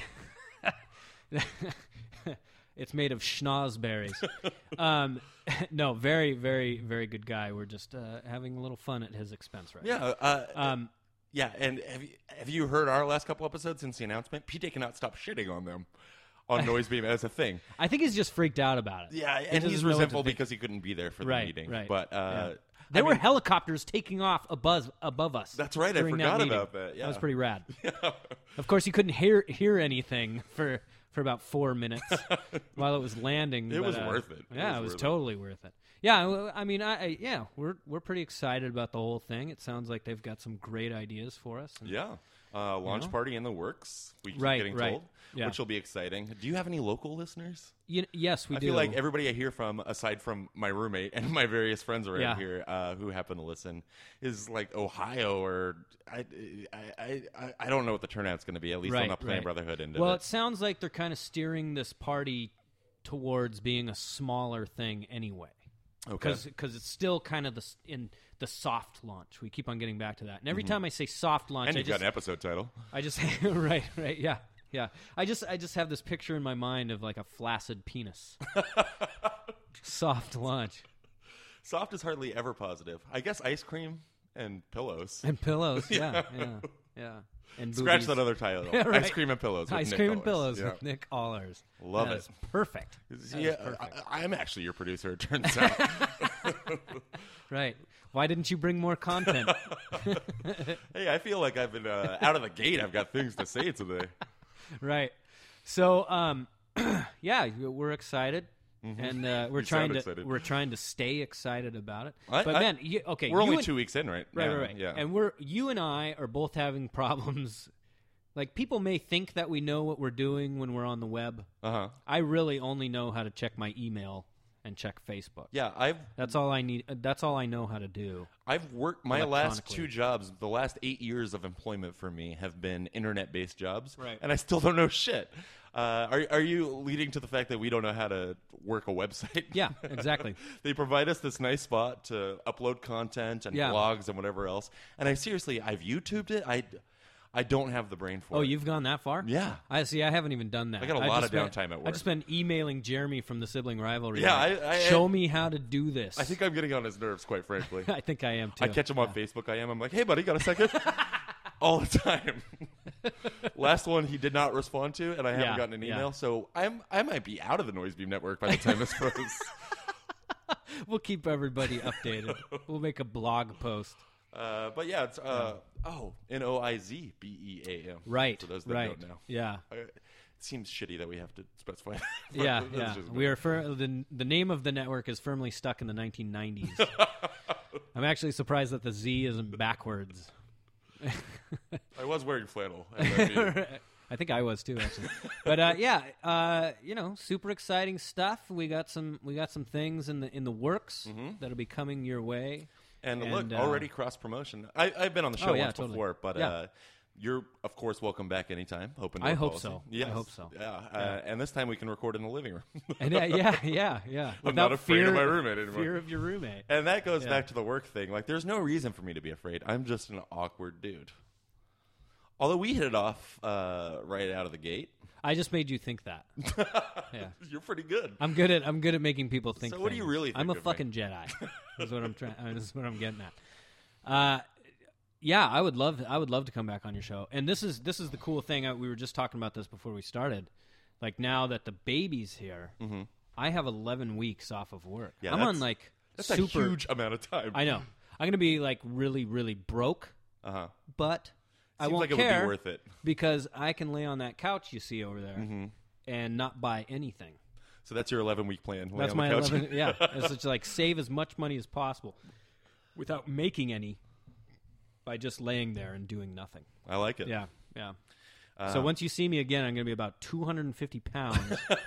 it's made of schnozberries. Um, no, very, very, very good guy. We're just uh, having a little fun at his expense right Yeah. Uh, now. Um, yeah, and have you, have you heard our last couple episodes since the announcement? P J cannot stop shitting on them, on Noise Beam as a thing. I think he's just freaked out about it. Yeah, He and doesn't he's know what to resentful think. because he couldn't be there for the Right, meeting. right. But uh, Yeah. There I were mean, helicopters taking off above above us. That's right, I during forgot that meeting. about that, yeah. That was pretty rad. Of course, you couldn't hear hear anything for for about four minutes while it was landing. It but, was uh, worth it. It Yeah, was it was worth it. totally worth it. Yeah, well, I mean, I, I yeah, we're we're pretty excited about the whole thing. It sounds like they've got some great ideas for us. And, Yeah. Uh, launch know? party in the works. We keep Right, getting right. told, Yeah. which will be exciting. Do you have any local listeners? You, yes, we I do. feel like everybody I hear from, aside from my roommate and my various friends around Yeah. here uh, who happen to listen, is like Ohio or I, I, I, I don't know what the turnout's going to be. At least right, I'm not playing right. Brotherhood into Well, it. it sounds like they're kind of steering this party towards being a smaller thing anyway. Okay. Because it's still kind of the s- in the soft launch. We keep on getting back to that. And every Mm-hmm. time I say soft launch, And I you've just got an episode title. I just right, right, yeah, yeah. I just I just have this picture in my mind of like a flaccid penis. Soft launch Soft is hardly ever positive. I guess ice cream and pillows. and pillows. Yeah, yeah, yeah. And Scratch boobies. that other title. Right. Ice cream and pillows. With Ice Nick cream and Allers. pillows Yeah. with Nick Allers. Love That is it. perfect. That Yeah, is perfect. I, I'm actually your producer, it turns out. Right. Why didn't you bring more content? Hey, I feel like I've been uh, out of the gate. I've got things to say today. Right. So, um, yeah, we're excited, and uh, we're You trying sound to excited. we're trying to stay excited about it. I- but I- man, you, okay, We're you only and- two weeks in, right? Right, Yeah, right, right. Yeah. And we're you and I are both having problems. Like people may think that we know what we're doing when we're on the web. uh huh. I really only know how to check my email and check Facebook. Yeah, I've That's all I need. uh, That's all I know how to do. I've worked my last Electronically. two jobs. The last eight years of employment for me have been internet-based jobs, Right. and I still don't know shit. Uh, are are you leading to the fact that we don't know how to work a website? Yeah, exactly. They provide us this nice spot to upload content and Yeah. blogs and whatever else. And I seriously, I've YouTubed it. I, I don't have the brain for Oh, it. you've gone that far? Yeah. I see. I haven't even done that. I got a I've lot just of been- downtime at work. I've just been emailing Jeremy from the sibling rivalry. Yeah, like, I- I- show me how to do this. I think I'm getting on his nerves, quite frankly. I think I am too. I catch him on Facebook. I am. I'm like, hey, buddy, got a second? All the time. Last one he did not respond to, and I haven't Yeah, gotten an yeah. email. So I'm I might be out of the Noise Beam network by the time this goes. We'll keep everybody updated. We'll make a blog post. Uh, but yeah, it's uh, oh, N O I Z B E A M. Right. For those that right. don't know. Yeah. I, it seems shitty that we have to specify. that, but Yeah, that's yeah. just me. We are fir- the the name of the network is firmly stuck in the nineteen nineties. I'm actually surprised that the Z isn't backwards. I was wearing flannel. at that meeting. I think I was too, actually. But uh, yeah, uh, you know, super exciting stuff. We got some we got some things in the in the works that'll be coming your way. And, And, look, uh, already cross promotion. I, I've been on the show Oh, yeah, once totally. before, but Yeah. uh, you're of course welcome back anytime. Open I door hope policy. so. I Yes. hope so. Yeah, Uh, and this time we can record in the living room. And uh, yeah, yeah, yeah. I'm not Without afraid fear, of my roommate anymore. Fear of your roommate. And that goes Yeah. back to the work thing. Like, there's no reason for me to be afraid. I'm just an awkward dude. Although we hit it off uh, right out of the gate. I just made you think that. Yeah. You're pretty good. I'm good at I'm good at making people think. So what do you things. really I'm a think of me? fucking Jedi. Is what I'm trying. uh, This is what I'm getting at. Uh, yeah, I would love. I would love to come back on your show. And this is this is the cool thing. Uh, we were just talking about this before we started. Like now that the baby's here, I have eleven weeks off of work. Yeah, I'm that's- on like That's super. a huge amount of time. I know. I'm gonna be like really really broke, Uh-huh. but I Seems won't like it care would be worth it. because I can lay on that couch you see over there Mm-hmm. and not buy anything. So that's your eleven-week plan. Lay That's on my the couch. eleven. Yeah, it's just like save as much money as possible without making any by just laying there and doing nothing. I like it. Yeah, yeah. Uh, so once you see me again, I'm going to be about two hundred fifty pounds.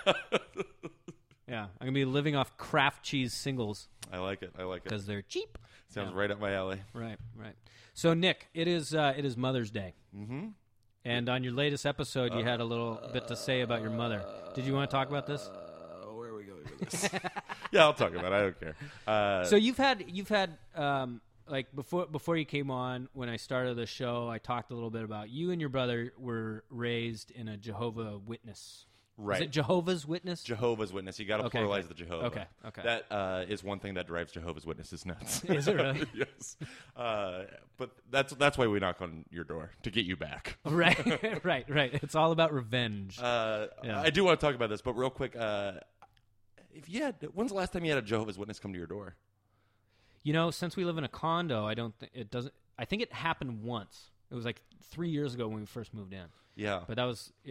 Yeah, I'm going to be living off Kraft cheese singles I like it. I like it. because they're cheap. Sounds yeah. right up my alley. Right, right. So Nick, it is uh, it is Mother's Day. Mm-hmm. And on your latest episode, you had a little bit to say about your mother. Did you want to talk about this? Uh, where are we going with this? Yeah, I'll talk about it. I don't care. Uh, So you've had you've had um, like before before you came on, when I started the show, I talked a little bit about you and your brother were raised in a Jehovah Witness. Right. Is it Jehovah's Witness? Jehovah's Witness. You got to Okay, pluralize okay. the Jehovah. Okay, okay. That uh, is one thing that drives Jehovah's Witnesses nuts. Is it really? Yes. Uh, but that's that's why we knock on your door, to get you back. Right, right, right. It's all about revenge. Uh, Yeah. I do want to talk about this, but real quick, uh, if you had, when's the last time you had a Jehovah's Witness come to your door? You know, since we live in a condo, I don't think it doesn't. I think it happened once. It was like three years ago when we first moved in. Yeah. But that was yeah.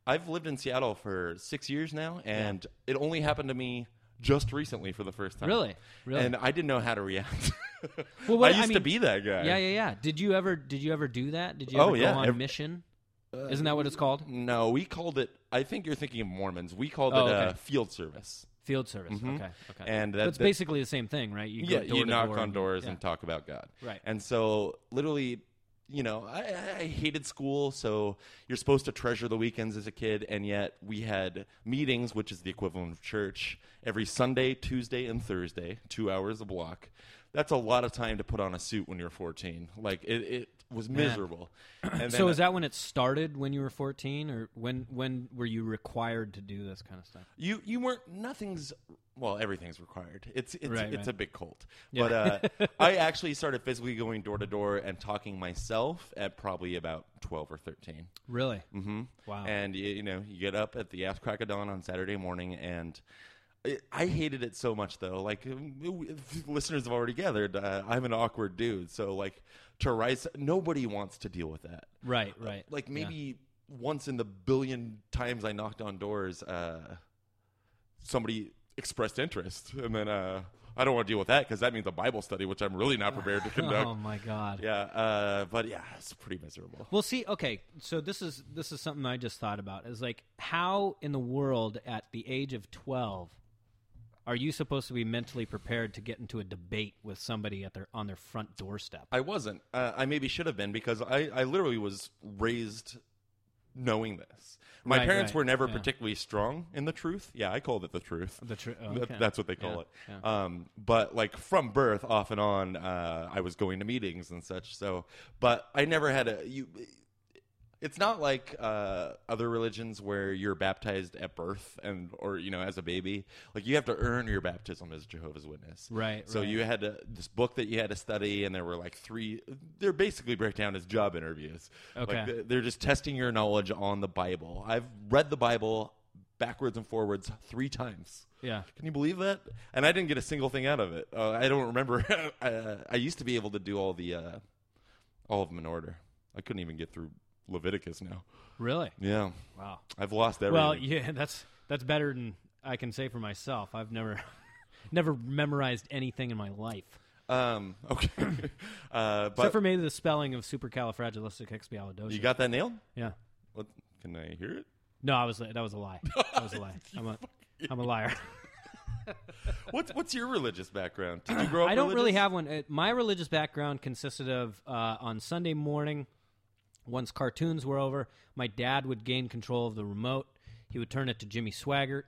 I've lived in Seattle for six years now, and yeah. it only happened to me just recently for the first time. Really? Really? And I didn't know how to react. Well, what, I used I mean, to be that guy. Yeah, yeah, yeah. Did you ever? Did you ever do that? Did you oh, ever yeah. go on Every, mission? Uh, Isn't that what it's called? No, we called it. I think you're thinking of Mormons. We called oh, it okay. uh, field service. Field service. Mm-hmm. Okay. Okay. And that, that's that, basically the same thing, right? You go yeah, door you to knock door on and, doors yeah. and talk about God. Right. And so, literally. You know, I, I hated school, so you're supposed to treasure the weekends as a kid, and yet we had meetings, which is the equivalent of church, every Sunday, Tuesday, and Thursday, two hours a block. That's a lot of time to put on a suit when you're fourteen. Like, it, it was miserable. And so then, is that when it started, when you were fourteen, or when when were you required to do this kind of stuff? You you weren't, nothing's, well, everything's required. It's it's right, it's right. a big cult. Yeah. But uh, I actually started physically going door to door and talking myself at probably about twelve or thirteen. Really? Mm-hmm. Wow. And, you, you know, you get up at the ass crack of dawn on Saturday morning, and it, I hated it so much, though. Like, it, listeners have already gathered, uh, I'm an awkward dude. So, like, to rise, nobody wants to deal with that. Right, right. Uh, like, maybe yeah. once in the billion times I knocked on doors, uh, somebody expressed interest. And then uh, I don't want to deal with that because that means a Bible study, which I'm really not prepared to conduct. Oh, my God. Yeah, uh, but, yeah, it's pretty miserable. Well, see, okay, so this is this is something I just thought about. Is like, how in the world at the age of twelve are you supposed to be mentally prepared to get into a debate with somebody at their on their front doorstep? I wasn't. Uh, I maybe should have been because I, I literally was raised knowing this. My right, parents right. were never yeah. particularly strong in the truth. Yeah, I called it the truth. The truth. Oh, That- okay. that's what they call Yeah, it. yeah. Um, but like from birth, off and on, uh, I was going to meetings and such. So, but I never had a you. It's not like uh, other religions where you're baptized at birth and, or you know, as a baby. Like you have to earn your baptism as a Jehovah's Witness. Right. So right. you had to, this book that you had to study, and there were like three. They're basically break down as job interviews. Okay. Like they're just testing your knowledge on the Bible. I've read the Bible backwards and forwards three times. Yeah. Can you believe that? And I didn't get a single thing out of it. Uh, I don't remember. I, I used to be able to do all the, uh, all of them in order. I couldn't even get through Leviticus now. Really? Yeah. Wow. I've lost everything. Well, yeah, that's that's better than I can say for myself. I've never never memorized anything in my life. Um, okay. uh, but Except for maybe the spelling of supercalifragilisticexpialidocious. you got that nailed? Yeah. What, can I hear it? No, I was that was a lie. That was a lie. I'm a I'm a liar. What's what's your religious background? Did you grow up I don't religious? really have one. Uh, My religious background consisted of uh, on Sunday morning, once cartoons were over, my dad would gain control of the remote. He would turn it to Jimmy Swaggart,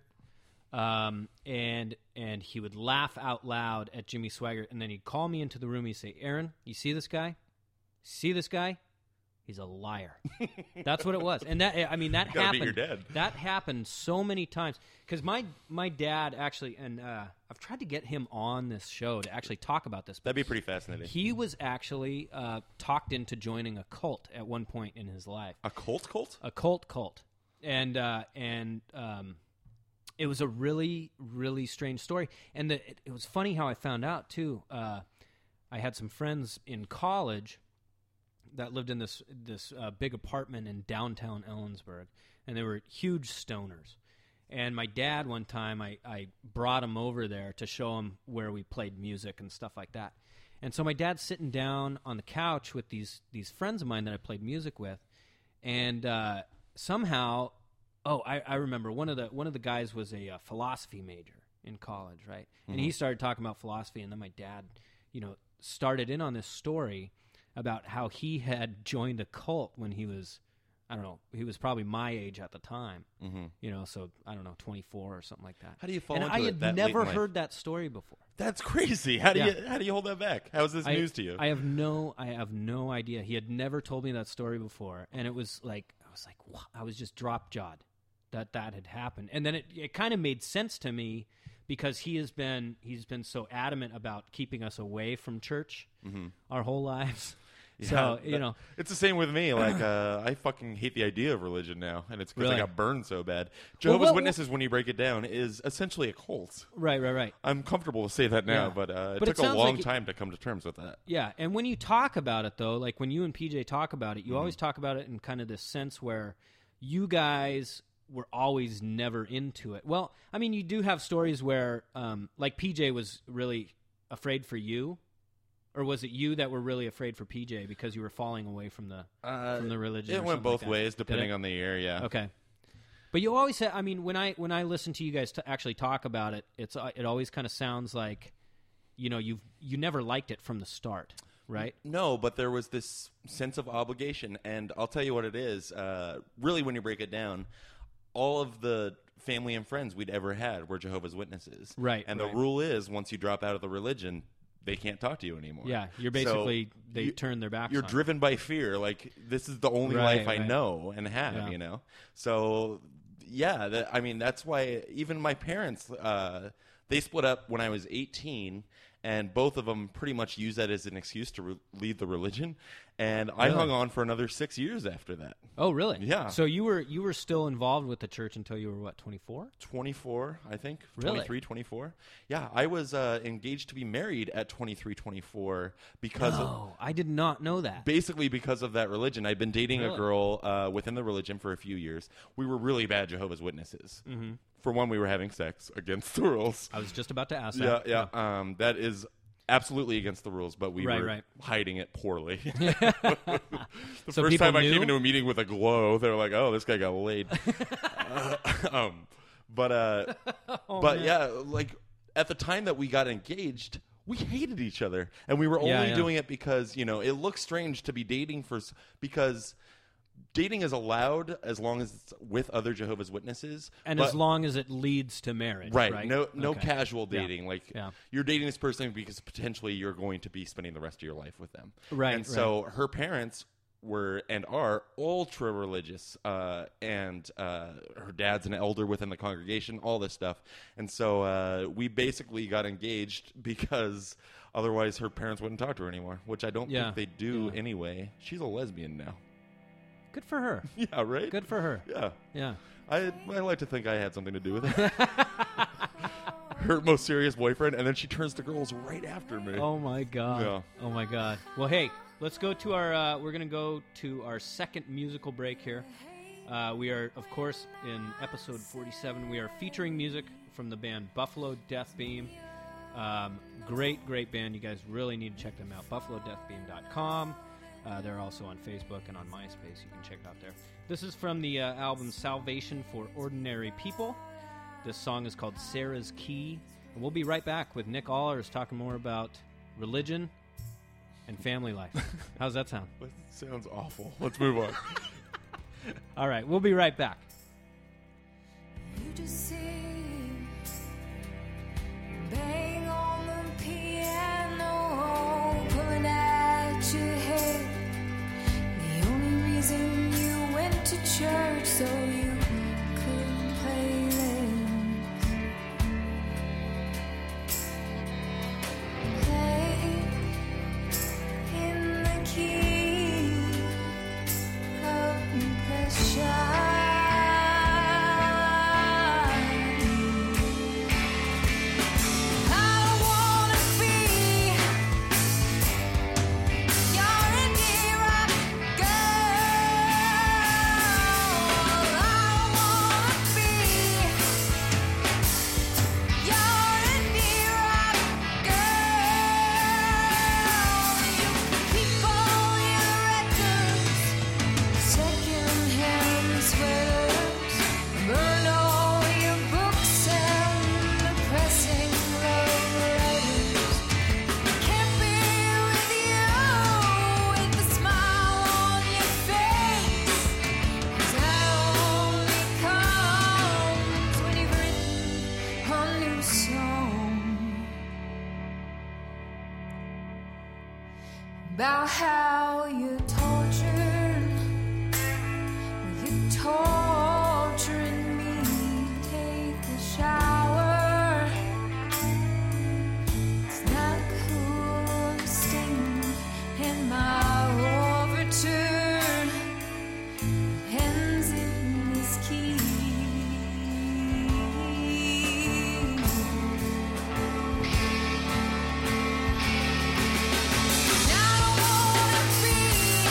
um, and and he would laugh out loud at Jimmy Swaggart, and then he'd call me into the room. He'd say, "Aaron, you see this guy? See this guy? He's a liar." That's what it was, and that I mean that You gotta happened. beat your dad. That happened so many times because my my dad actually, and uh, I've tried to get him on this show to actually talk about this. That'd be pretty fascinating. He was actually uh, talked into joining a cult at one point in his life. A cult cult? A cult cult, and uh, and um, it was a really really strange story. And the, it, it was funny how I found out too. Uh, I had some friends in college that lived in this this uh, big apartment in downtown Ellensburg, and they were huge stoners. And my dad, one time, I, I brought him over there to show him where we played music and stuff like that. And so my dad's sitting down on the couch with these these friends of mine that I played music with, and uh, somehow, oh, I, I remember one of the one of the guys was a uh, philosophy major in college, right? Mm-hmm. And he started talking about philosophy, and then my dad, you know, started in on this story about how he had joined a cult when he was, I don't know, he was probably my age at the time, mm-hmm. you know, so I don't know, twenty-four or something like that. How do you fall and into I it had that never late in life? heard that story before. That's crazy. How do Yeah. you how do you hold that back? How is this I, news to you? I have no, I have no idea. He had never told me that story before, and it was like, I was like, what? I was just drop jawed that that had happened, and then it it kind of made sense to me because he has been he's been so adamant about keeping us away from church mm-hmm. our whole lives. Yeah, so you that- know, it's the same with me. Like, uh, I fucking hate the idea of religion now, and it's because Really? I got burned so bad. Jehovah's well, Witnesses, when you break it down, is essentially a cult. right, right, right. I'm comfortable to say that now, Yeah. but uh, it But it took a sounds long like you- time to come to terms with that. Yeah, and when you talk about it, though, like when you and P J talk about it, you Mm-hmm. always talk about it in kind of this sense where you guys were always never into it. Well, I mean, you do have stories where, um, like P J was really afraid for you, or was it you that were really afraid for P J because you were falling away from the Uh, from the religion? It or went something both like that? ways, Did depending it? on the year. Yeah. Okay. But you always say, I mean, when I when I listen to you guys t- actually talk about it, it's uh, it always kind of sounds like, you know, you've you never liked it from the start, right? No, but there was this sense of obligation, and I'll tell you what it is. Uh, really, when you break it down, all of the family and friends we'd ever had were Jehovah's Witnesses, Right, And right. the rule is, once you drop out of the religion, they can't talk to you anymore. Yeah, you're So basically they you- turn their backs. You're on driven by fear. Like, this is the only Right, life I right. know and have, Yeah. you know? So, yeah, that, I mean, that's why even my parents, uh, they split up when I was eighteen, and both of them pretty much used that as an excuse to re- leave the religion. And I Really? hung on for another six years after that. Oh, really? Yeah. So you were you were still involved with the church until you were what, twenty-four? twenty-four, I think. Really? twenty-three, twenty-four. Yeah, I was uh, engaged to be married at twenty-three, twenty-four because of, Oh, I did not know that. basically because of that religion. I'd been dating Really? a girl uh, within the religion for a few years. We were really bad Jehovah's Witnesses. Mm-hmm. For one, we were having sex against the rules. I was just about to ask Yeah, that. yeah. Um, that is absolutely against the rules, but we Right, were right. hiding it poorly. the So first people time I knew? came into a meeting with a glow, they were like, "Oh, this guy got laid." uh, um, but uh, Oh, but yeah, like at the time that we got engaged, we hated each other, and we were only Yeah, yeah. doing it because you know it looks strange to be dating for s- because. Dating is allowed as long as it's with other Jehovah's Witnesses, And but- as long as it leads to marriage, right? Right. No no Okay. casual Yeah. dating. Like Yeah. you're dating this person because potentially you're going to be spending the rest of your life with them. Right, And so her parents were and are ultra religious, uh, and uh, her dad's an elder within the congregation, all this stuff. And so uh, we basically got engaged because otherwise her parents wouldn't talk to her anymore, which I don't Yeah. think they do Yeah. anyway. She's a lesbian now. Good for her. Yeah, right? Good for her. Yeah. Yeah. I I like to think I had something to do with it. Her most serious boyfriend, and then she turns to girls right after me. Oh my god. Yeah. Oh my god. Well, hey, let's go to our. Uh, we're gonna go to our second musical break here. Uh, we are, of course, in episode forty-seven. We are featuring music from the band Buffalo Death Beam. Um, great, great band. You guys really need to check them out. buffalo death beam dot com. Uh, they're also on Facebook and on MySpace. You can check it out there. This is from the uh, album Salvation for Ordinary People. This song is called Sarah's Key. And we'll be right back with Nick Allers talking more about religion and family life. How's that sound? That sounds awful. Let's move on. All right, we'll be right back. You just sit, bang on the piano, pulling at your hair. The only reason you went to church so you could play this. Play in the key of pleasure. About how you tortured, you torturing me. Take the shower. It's not cool sting in my overture. Ends in this key. Now I wanna be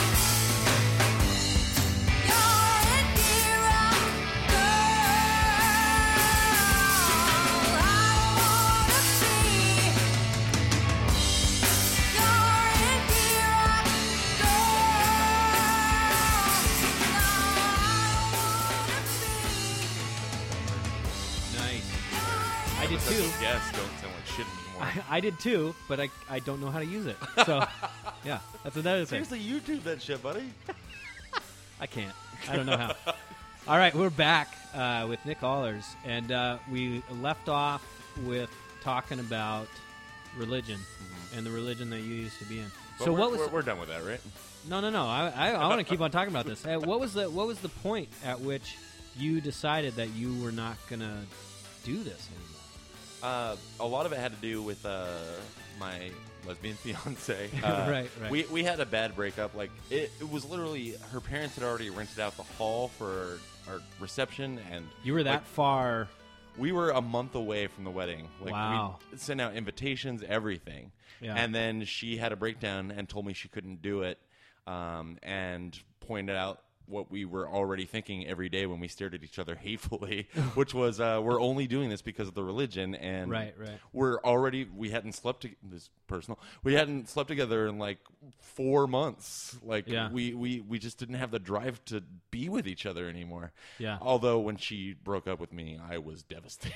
I did too. Yes, don't sound like shit anymore. I, I did too, but I I don't know how to use it. So, yeah, that's another thing. Seriously, YouTube that shit, buddy. I can't. I don't know how. All right, we're back uh, with Nick Allers, and uh, we left off with talking about religion mm-hmm. and the religion that you used to be in. But so we're, what was? We're, we're done with that, right? No, no, no. I I, I want to keep on talking about this. Uh, what was the What was the point at which you decided that you were not gonna do this anymore? Uh, a lot of it had to do with uh, my lesbian fiance. Uh, right, right. We we had a bad breakup. Like it, it was literally her parents had already rented out the hall for our reception, and you were that like, far. We were a month away from the wedding. Like, wow. We sent out invitations, everything, yeah. and then she had a breakdown and told me she couldn't do it, um, and pointed out what we were already thinking every day when we stared at each other hatefully, which was uh, we're only doing this because of the religion, and right, right. we're already we hadn't slept to, this is personal we hadn't slept together in like four months. Like yeah. we, we we just didn't have the drive to be with each other anymore. Yeah. Although when she broke up with me, I was devastated,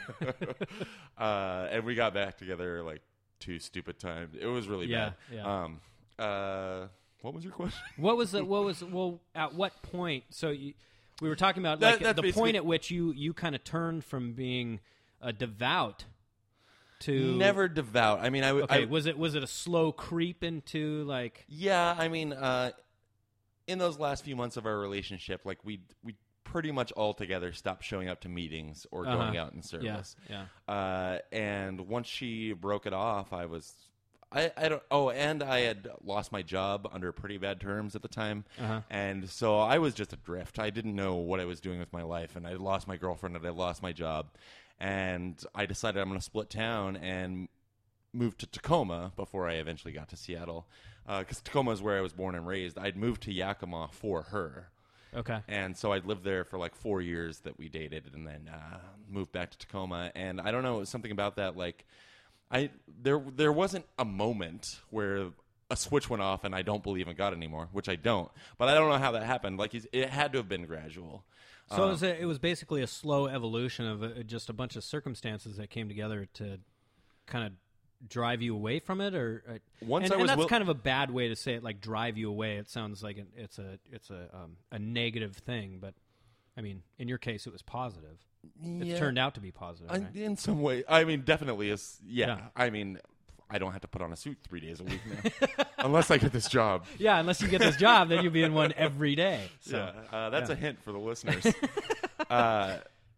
uh, and we got back together like two stupid times. It was really yeah, bad. Yeah. Um. Uh. What was your question? What was the, what was, well, at what point, so you, we were talking about that, like the point at which you, you kind of turned from being a devout to... Never devout. I mean, I... Okay, I, was it was it a slow creep into like... Yeah, I mean, uh, in those last few months of our relationship, like we we pretty much all together stopped showing up to meetings or uh-huh. going out in service. Yeah, yeah. Uh, and once she broke it off, I was... I, I don't. Oh, and I had lost my job under pretty bad terms at the time, uh-huh. and so I was just adrift. I didn't know what I was doing with my life, and I lost my girlfriend, and I lost my job, and I decided I'm going to split town and move to Tacoma before I eventually got to Seattle, because uh, Tacoma is where I was born and raised. I'd moved to Yakima for her. Okay. And so I'd lived there for like four years that we dated, and then uh, moved back to Tacoma. And I don't know, it was something about that, like. I there there wasn't a moment where a switch went off and I don't believe in God anymore, which I don't. But I don't know how that happened. Like he's, it had to have been gradual. So um, it, was a, it was basically a slow evolution of a, just a bunch of circumstances that came together to kind of drive you away from it, or uh, once and, I was and that's will- kind of a bad way to say it. Like drive you away. It sounds like an, it's a it's a um, a negative thing, but I mean, in your case, it was positive. Yeah. It turned out to be positive. I, right? in some way. I mean, definitely is. Yeah. Yeah. I mean, I don't have to put on a suit three days a week now, unless I get this job. Yeah, unless you get this job, then you'll be in one every day. So, yeah, uh, that's yeah. a hint for the listeners. uh, uh,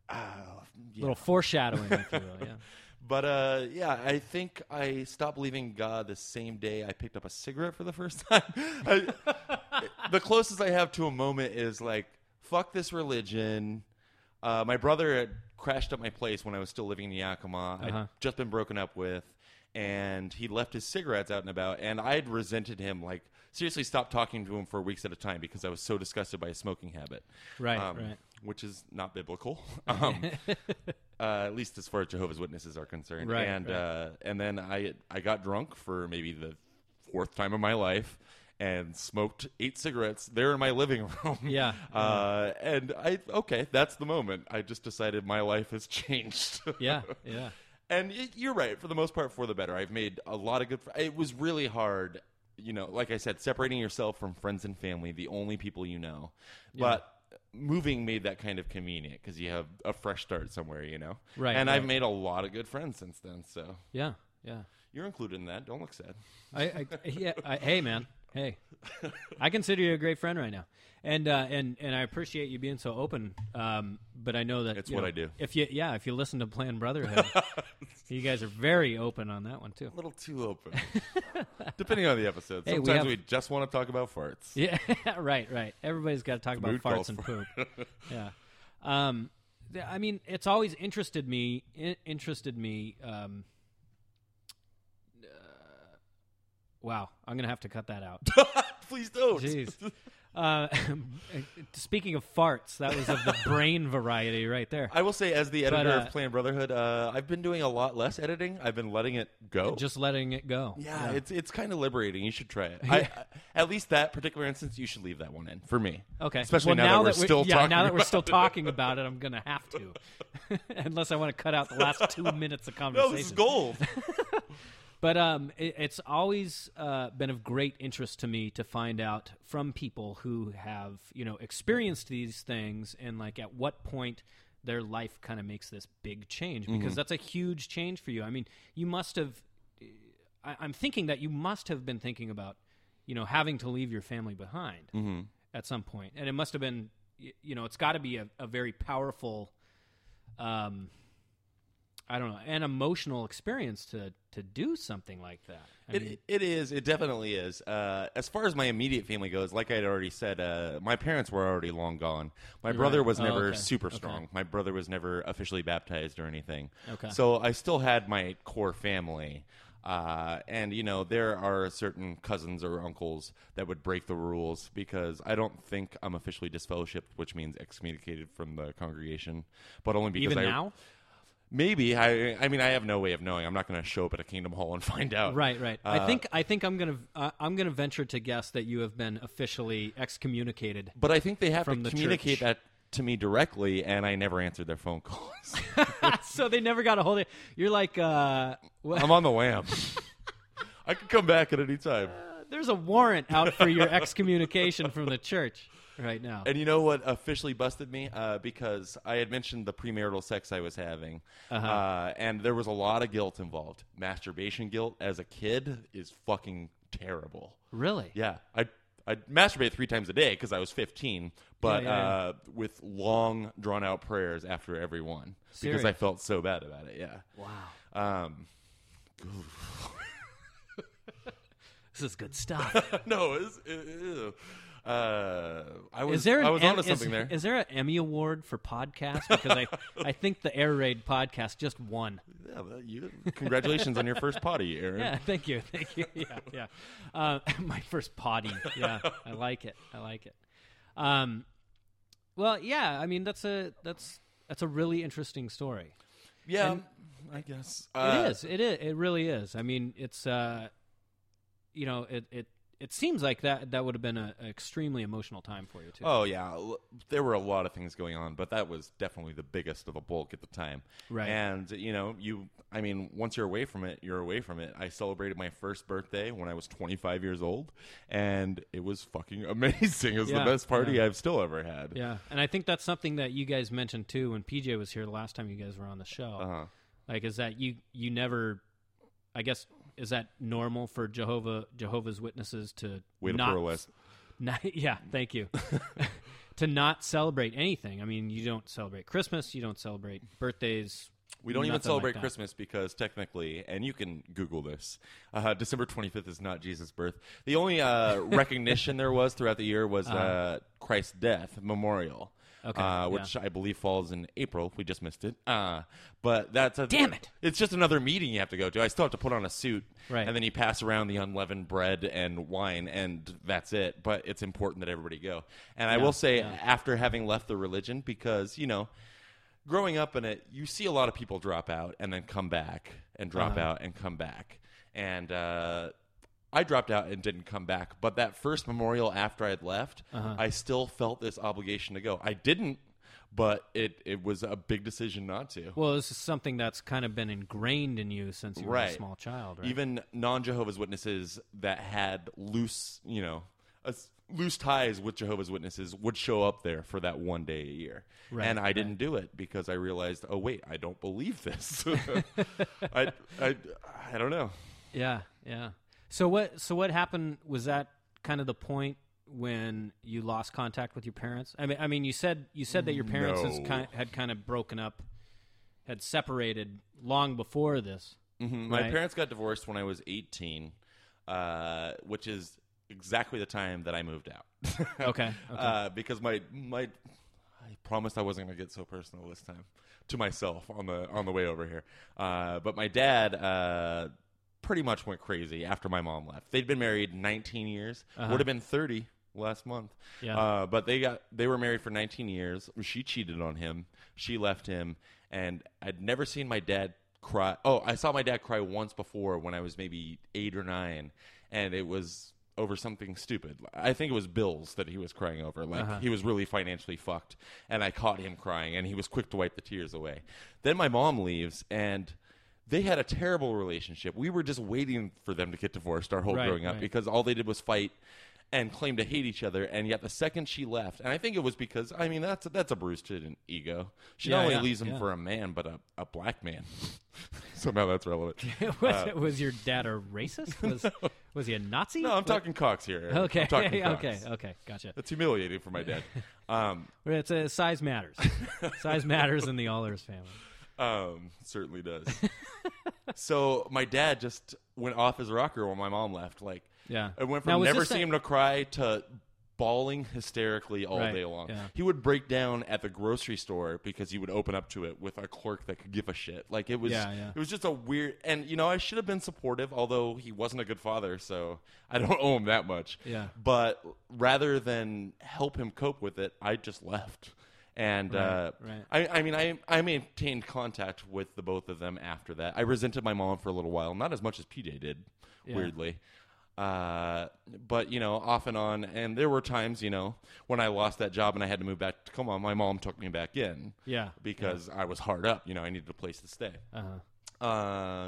yeah. Little foreshadowing, if you will. Yeah. But uh, yeah, I think I stopped believing God the same day I picked up a cigarette for the first time. I, the closest I have to a moment is like, fuck this religion. Uh, my brother had crashed at my place when I was still living in Yakima. Uh-huh. I'd just been broken up with, and he left his cigarettes out and about, and I had resented him, like, seriously stopped talking to him for weeks at a time because I was so disgusted by his smoking habit. Right, um, right. Which is not biblical, um, uh, at least as far as Jehovah's Witnesses are concerned. Right, and right. Uh, and then I I got drunk for maybe the fourth time of my life, and smoked eight cigarettes there in my living room. Yeah. Uh, and I, okay, that's the moment. I just decided my life has changed. Yeah, yeah. And y- you're right, for the most part, for the better. I've made a lot of good fr- It was really hard, you know, like I said, separating yourself from friends and family, the only people you know. Yeah. But moving made that kind of convenient because you have a fresh start somewhere, you know? Right. And right. I've made a lot of good friends since then, so. Yeah, yeah. You're included in that. Don't look sad. I, I yeah. I, hey, man. Hey, I consider you a great friend right now, and uh, and and I appreciate you being so open. Um, but I know that It's you what know, I do. If you, yeah, if you listen to Planned Brotherhood, you guys are very open on that one too. A little too open, depending on the episode. Hey, we Sometimes have- we just want to talk about farts. Yeah, right, right. Everybody's got to talk about mood farts calls and for poop. Yeah. Um, th- I mean, it's always interested me. I- interested me. Um, uh, wow, I'm gonna have to cut that out. Please don't. Jeez. Uh, speaking of farts, that was of the brain variety right there. I will say, as the editor But, uh, of Planned Brotherhood, uh, I've been doing a lot less editing. I've been letting it go. Just letting it go. yeah, it's it's kind of liberating. You should try it. I, I, at least that particular instance, you should leave that one in for me. Okay. Especially well, now, now that we're still yeah, talking. now that we're about still it. talking about it, I'm gonna have to, unless I want to cut out the last two minutes of conversation. No, this is gold. But um, it, it's always uh, been of great interest to me to find out from people who have, you know, experienced these things and like at what point their life kind of makes this big change, because Mm-hmm. that's a huge change for you. I mean, you must have. I, I'm thinking that you must have been thinking about, you know, having to leave your family behind Mm-hmm. at some point, and it must have been, y- you know, it's got to be a, a very powerful. Um, I don't know, an emotional experience to to do something like that. I mean, It, it is. It definitely is. Uh, as far as my immediate family goes, like I had already said, uh, my parents were already long gone. My brother Right. was Oh, never okay. super Okay. strong. My brother was never officially baptized or anything. Okay. So I still had my core family. Uh, and, you know, there are certain cousins or uncles that would break the rules because I don't think I'm officially disfellowshipped, which means excommunicated from the congregation. But only because even I... now, Maybe. I I mean, I have no way of knowing. I'm not going to show up at a Kingdom Hall and find out. right, right. Uh, I think I think I'm gonna uh, I'm gonna venture to guess that you have been officially excommunicated. But I think they have From to the communicate church. that to me directly, and I never answered their phone calls. So they never got a hold of you. You're like, uh, wh- I'm on the lam. I could come back at any time. there's a warrant out for your excommunication from the church right now. And you know what officially busted me? Uh, because I had mentioned the premarital sex I was having, Uh-huh. uh, and there was a lot of guilt involved. Masturbation guilt as a kid is fucking terrible. Really? Yeah, I I masturbated three times a day because I was fifteen, but Yeah, yeah, yeah. Uh, with long, drawn out prayers after every one because Serious? I felt so bad about it. Yeah. Wow. Um, This is good stuff. no, it's, ew. Uh, I was Is there an I was Em- onto is, something there. Is there an Emmy award for podcast? Because I, I think the Air Raid podcast just won. Yeah, well, you, congratulations on your first potty, Aaron. Yeah, thank you, thank you. Yeah, yeah. Uh, my first potty. Yeah, I like it. I like it. Um, well, yeah. I mean, that's a that's that's a really interesting story. Yeah, And- I guess uh, it is. It is. It really is. I mean, it's. Uh, you know, it it it seems like that that would have been a, an extremely emotional time for you too. Oh yeah, L- there were a lot of things going on, but that was definitely the biggest of the bulk at the time. Right. And you know, you, I mean, once you're away from it, you're away from it. I celebrated my first birthday when I was twenty-five years old, and it was fucking amazing. It was Yeah, the best party yeah. I've still ever had. Yeah, and I think that's something that you guys mentioned too when P J was here the last time you guys were on the show. Uh-huh. Like, is that you? You never, I guess, is that normal for Jehovah Jehovah's Witnesses to Way to not? pluralize. Not, yeah, thank you. To not celebrate anything. I mean, you don't celebrate Christmas. You don't celebrate birthdays. We don't even nothing celebrate like that. Christmas because technically, and you can Google this, uh, December twenty-fifth is not Jesus' birth. The only uh, recognition there was throughout the year was uh, Christ's death memorial, Okay, uh, which yeah. I believe falls in April. We just missed it. Uh, but that's a, Damn it. It's just another meeting you have to go to. I still have to put on a suit, Right. and then you pass around the unleavened bread and wine, and that's it. But it's important that everybody go. And I Yeah, will say, yeah. after having left the religion, because you know. Growing up in it, you see a lot of people drop out and then come back and drop Uh-huh. out and come back. And uh, I dropped out and didn't come back. But that first memorial after I had left, Uh-huh. I still felt this obligation to go. I didn't, but it, it was a big decision not to. Well, this is something that's kind of been ingrained in you since you were a Right. small child, right? Even non-Jehovah's Witnesses that had loose, you know, a s- loose ties with Jehovah's Witnesses would show up there for that one day a year. Right, and I didn't right. do it because I realized, oh, wait, I don't believe this. I, I, I don't know. Yeah, yeah. So what? So what happened? Was that kind of the point when you lost contact with your parents? I mean, I mean, you said you said that your parents has No. kind had kind of broken up, had separated long before this. Mhm. My Right. parents got divorced when I was eighteen, uh, which is exactly the time that I moved out. Okay, okay. Uh, because my my I promised I wasn't going to get so personal this time to myself on the on the way over here. Uh, but my dad uh, pretty much went crazy after my mom left. They'd been married nineteen years. Uh-huh. Would have been thirty last month. Yeah. Uh, but they got they were married for nineteen years. She cheated on him. She left him, and I'd never seen my dad cry. Oh, I saw my dad cry once before when I was maybe eight or nine, and it was over something stupid. I think it was bills that he was crying over. Like Uh-huh. he was really financially fucked, and I caught him crying, and he was quick to wipe the tears away. Then my mom leaves, and they had a terrible relationship. We were just waiting for them to get divorced our whole Right, growing up right. because all they did was fight and claim to hate each other. And yet the second she left, and I think it was because, I mean, that's, that's a bruised to an ego. She Yeah, not only yeah, leaves him yeah. for a man, but a, a black man. Somehow that's relevant. was, was your dad a racist? Was was he a Nazi? No, I'm What- talking Cox here. Aaron. Okay, I'm talking Cox. okay, okay, gotcha. That's humiliating for my dad. Um, It's a size matters. Size matters in the Allers family. Um, certainly does. So my dad just went off his rocker when my mom left. Like, Yeah. I went Now, from was never this seeing a- him to cry to bawling hysterically all Right, day long. yeah. He would break down at the grocery store because he would open up to it with a clerk that could give a shit. Like it was, Yeah, yeah. it was just a weird. And you know, I should have been supportive, although he wasn't a good father, so I don't owe him that much. Yeah. But rather than help him cope with it, I just left. And Right, uh, right. I, I mean, I, I maintained contact with the both of them after that. I resented my mom for a little while, not as much as P J did, Yeah. weirdly. Uh, but, you know, off and on. And there were times, you know, when I lost that job and I had to move back to Tacoma, my mom took me back in. Yeah, Because I was hard up. You know, I needed a place to stay. Uh-huh. Uh,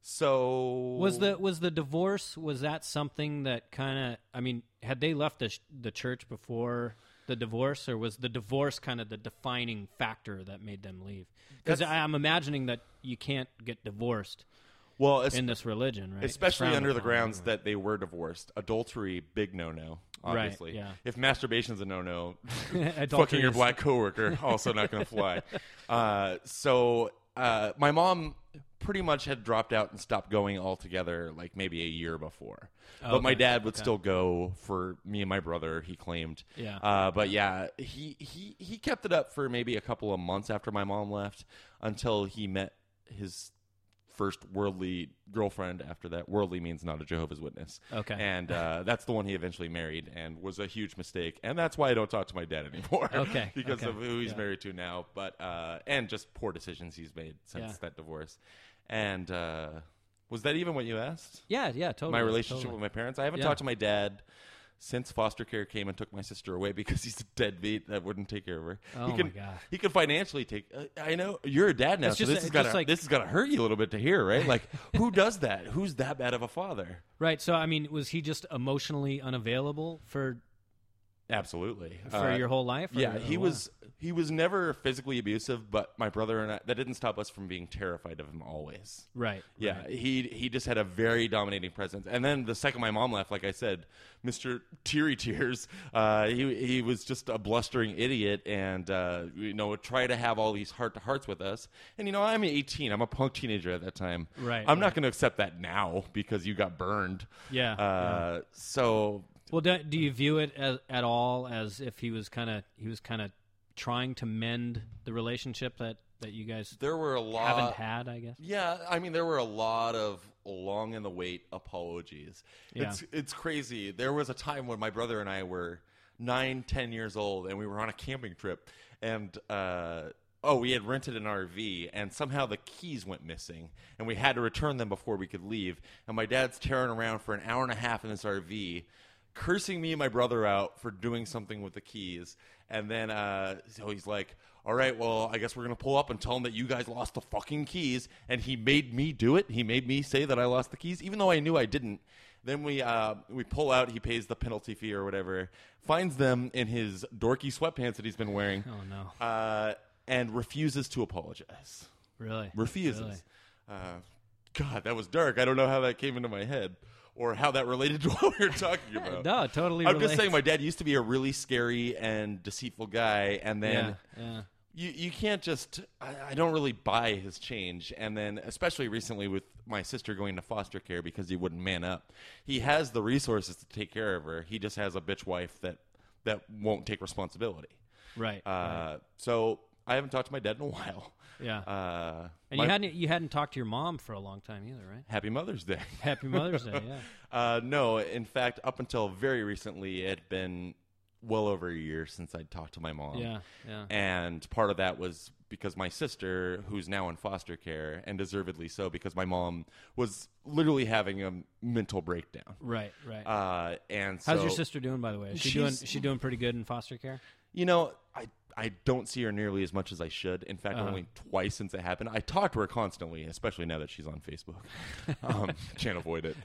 so. Was the was the divorce, was that something that kind of, I mean, had they left the sh- the church before the divorce, or was the divorce kind of the defining factor that made them leave? Because That's- I'm imagining that you can't get divorced Well, es- in this religion, right? It's especially frowned under the upon grounds anyway. that they were divorced. Adultery, big no-no, Right, obviously. yeah. If masturbation's a no-no, Adultery fucking your is- black coworker, also not going to fly. Uh, so uh, my mom pretty much had dropped out and stopped going altogether like maybe a year before. But my Okay, dad would okay. still go for me and my brother, he claimed. Yeah. Uh, but yeah, he, he, he kept it up for maybe a couple of months after my mom left until he met his first worldly girlfriend after that. Worldly means not a Jehovah's Witness. Okay. And uh, that's the one he eventually married and was a huge mistake. And that's why I don't talk to my dad anymore. Okay, because okay, of who he's yeah. married to now. But uh, and just poor decisions he's made since Yeah. that divorce. And uh, was that even what you asked? Yeah, yeah, totally. My relationship totally. with my parents? I haven't Yeah. talked to my dad since foster care came and took my sister away because he's a deadbeat that wouldn't take care of her. Oh, he can, my God. He could financially take. Uh, I know you're a dad now, It's so just- this has it's got just to like- this has got to hurt you a little bit to hear, right? Like, who does that? Who's that bad of a father? Right, so I mean, was he just emotionally unavailable for Absolutely, for Uh, your whole life? or- Yeah, or he what? was. He was never physically abusive, but my brother and I, that didn't stop us from being terrified of him always. Right. Yeah, right. he he just had a very dominating presence. And then the second my mom left, like I said, Mister Teary Tears, uh, he he was just a blustering idiot, and uh, you know, would try to have all these heart to hearts with us. And you know, I'm eighteen, I'm a punk teenager at that time. Right, I'm not right. going to accept that now because you got burned. Yeah, Uh, So Well, do, do you view it as, at all as if he was kind of he was kind of trying to mend the relationship that, that you guys there were a lot. haven't had? I guess. Yeah, I mean, there were a lot of long in the wait apologies. Yeah. It's it's crazy. There was a time when my brother and I were nine, ten years old, and we were on a camping trip, and uh, oh, we had rented an R V, and somehow the keys went missing, and we had to return them before we could leave. And my dad's tearing around for an hour and a half in this R V, cursing me and my brother out for doing something with the keys. And then uh, so he's like, all right, well, I guess we're going to pull up and tell him that you guys lost the fucking keys. And he made me do it. He made me say that I lost the keys, even though I knew I didn't. Then we uh, we pull out. He pays the penalty fee or whatever, finds them in his dorky sweatpants that he's been wearing. Oh, no. Uh, and refuses to apologize. Really? Refuses. Really? Uh, God, that was dark. I don't know how that came into my head or how that related to what we were talking about. No, it totally I'm relates. just saying my dad used to be a really scary and deceitful guy, and then Yeah, yeah. you you can't just I, I don't really buy his change. And then especially recently with my sister going to foster care because he wouldn't man up. He has the resources to take care of her. He just has a bitch wife that that won't take responsibility. Right. Uh, right. So I haven't talked to my dad in a while. Yeah. Uh, and my, you hadn't you hadn't talked to your mom for a long time either, right? Happy Mother's Day. Happy Mother's Day, yeah. Uh, no, in fact, up until very recently, it had been well over a year since I'd talked to my mom. Yeah, yeah. And part of that was because my sister, who's now in foster care, and deservedly so, because my mom was literally having a mental breakdown. Right, right. Uh, and so, how's your sister doing, by the way? Is she doing? she's- Is she doing pretty good in foster care? You know, I I don't see her nearly as much as I should. In fact, Uh-huh. only twice since it happened. I talk to her constantly, especially now that she's on Facebook. Um, can't avoid it.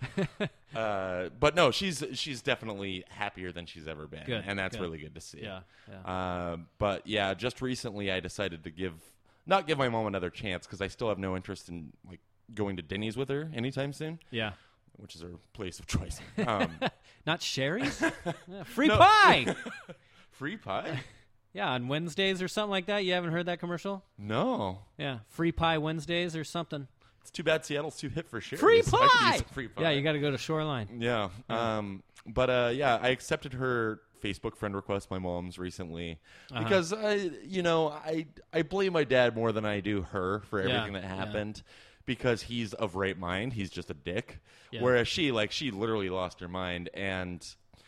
Uh, but no, she's she's definitely happier than she's ever been, Good, and that's good. really good to see. Yeah, yeah. Uh, but yeah, just recently I decided to give not give my mom another chance because I still have no interest in like going to Denny's with her anytime soon. Yeah. Which is her place of choice. Um, Not Sherry's? Yeah, free No. pie! Free pie? Yeah, on Wednesdays or something like that. You haven't heard that commercial? No. Yeah, free pie Wednesdays or something. It's too bad Seattle's too hip for Sherry's. Free I could pie! use some free pie. Yeah, you got to go to Shoreline. Yeah. Um, but uh, yeah, I accepted her Facebook friend request, my mom's, recently Uh-huh. because I, you know, I I blame my dad more than I do her for Yeah, everything that yeah. happened. Because he's of right mind, he's just a dick. Yeah. Whereas she, like, she literally lost her mind, and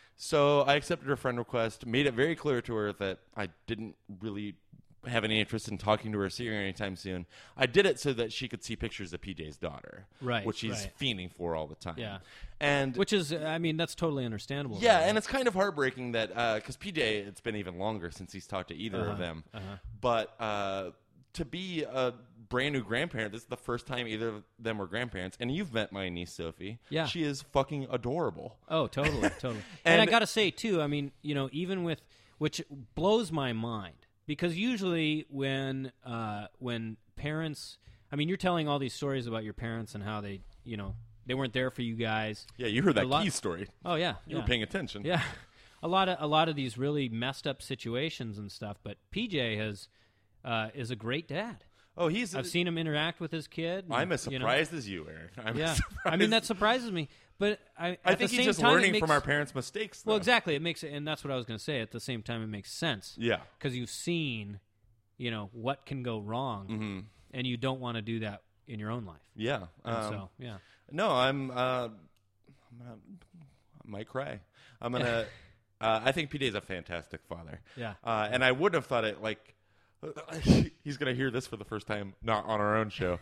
so I accepted her friend request, made it very clear to her that I didn't really have any interest in talking to her or seeing her anytime soon. I did it so that she could see pictures of P J's daughter, Right, which she's right. fiending for all the time. Yeah. And Which is, I mean, that's totally understandable. yeah, right? and it's kind of heartbreaking that because P J, it's been even longer since he's talked to either Uh-huh, of them. uh-huh. But uh, to be a brand new grandparent, this is the first time either of them were grandparents. And you've met my niece Sophie. Yeah. She is fucking adorable. Oh, totally, totally. and, I And- got to say, too, I mean, you know, even with, which blows my mind, because usually when uh, when parents, I mean, you're telling all these stories about your parents and how they, you know, they weren't there for you guys. Yeah, you heard that A lot- key story. Oh, yeah. You yeah. were paying attention. Yeah. A lot of a lot of these really messed up situations and stuff, but P J has uh, is a great dad. Oh, he's. I've seen him interact with his kid. and, I'm as you know, surprised as you, Eric. I'm yeah, as surprised. I mean that surprises me. But I, at I the think same he's just time, it learning makes, from our parents' mistakes. Though. Well, exactly. It makes it, and that's what I was going to say. At the same time, it makes sense. Yeah. because you've seen, you know, what can go wrong, Mm-hmm. and you don't want to do that in your own life. Yeah. And um, so, yeah, No, I'm. Uh, I'm gonna, I might cry. I'm gonna. uh, I think P J's a fantastic father. Yeah. Uh, and I wouldn't have thought it. Like, he's gonna hear this for the first time, not on our own show.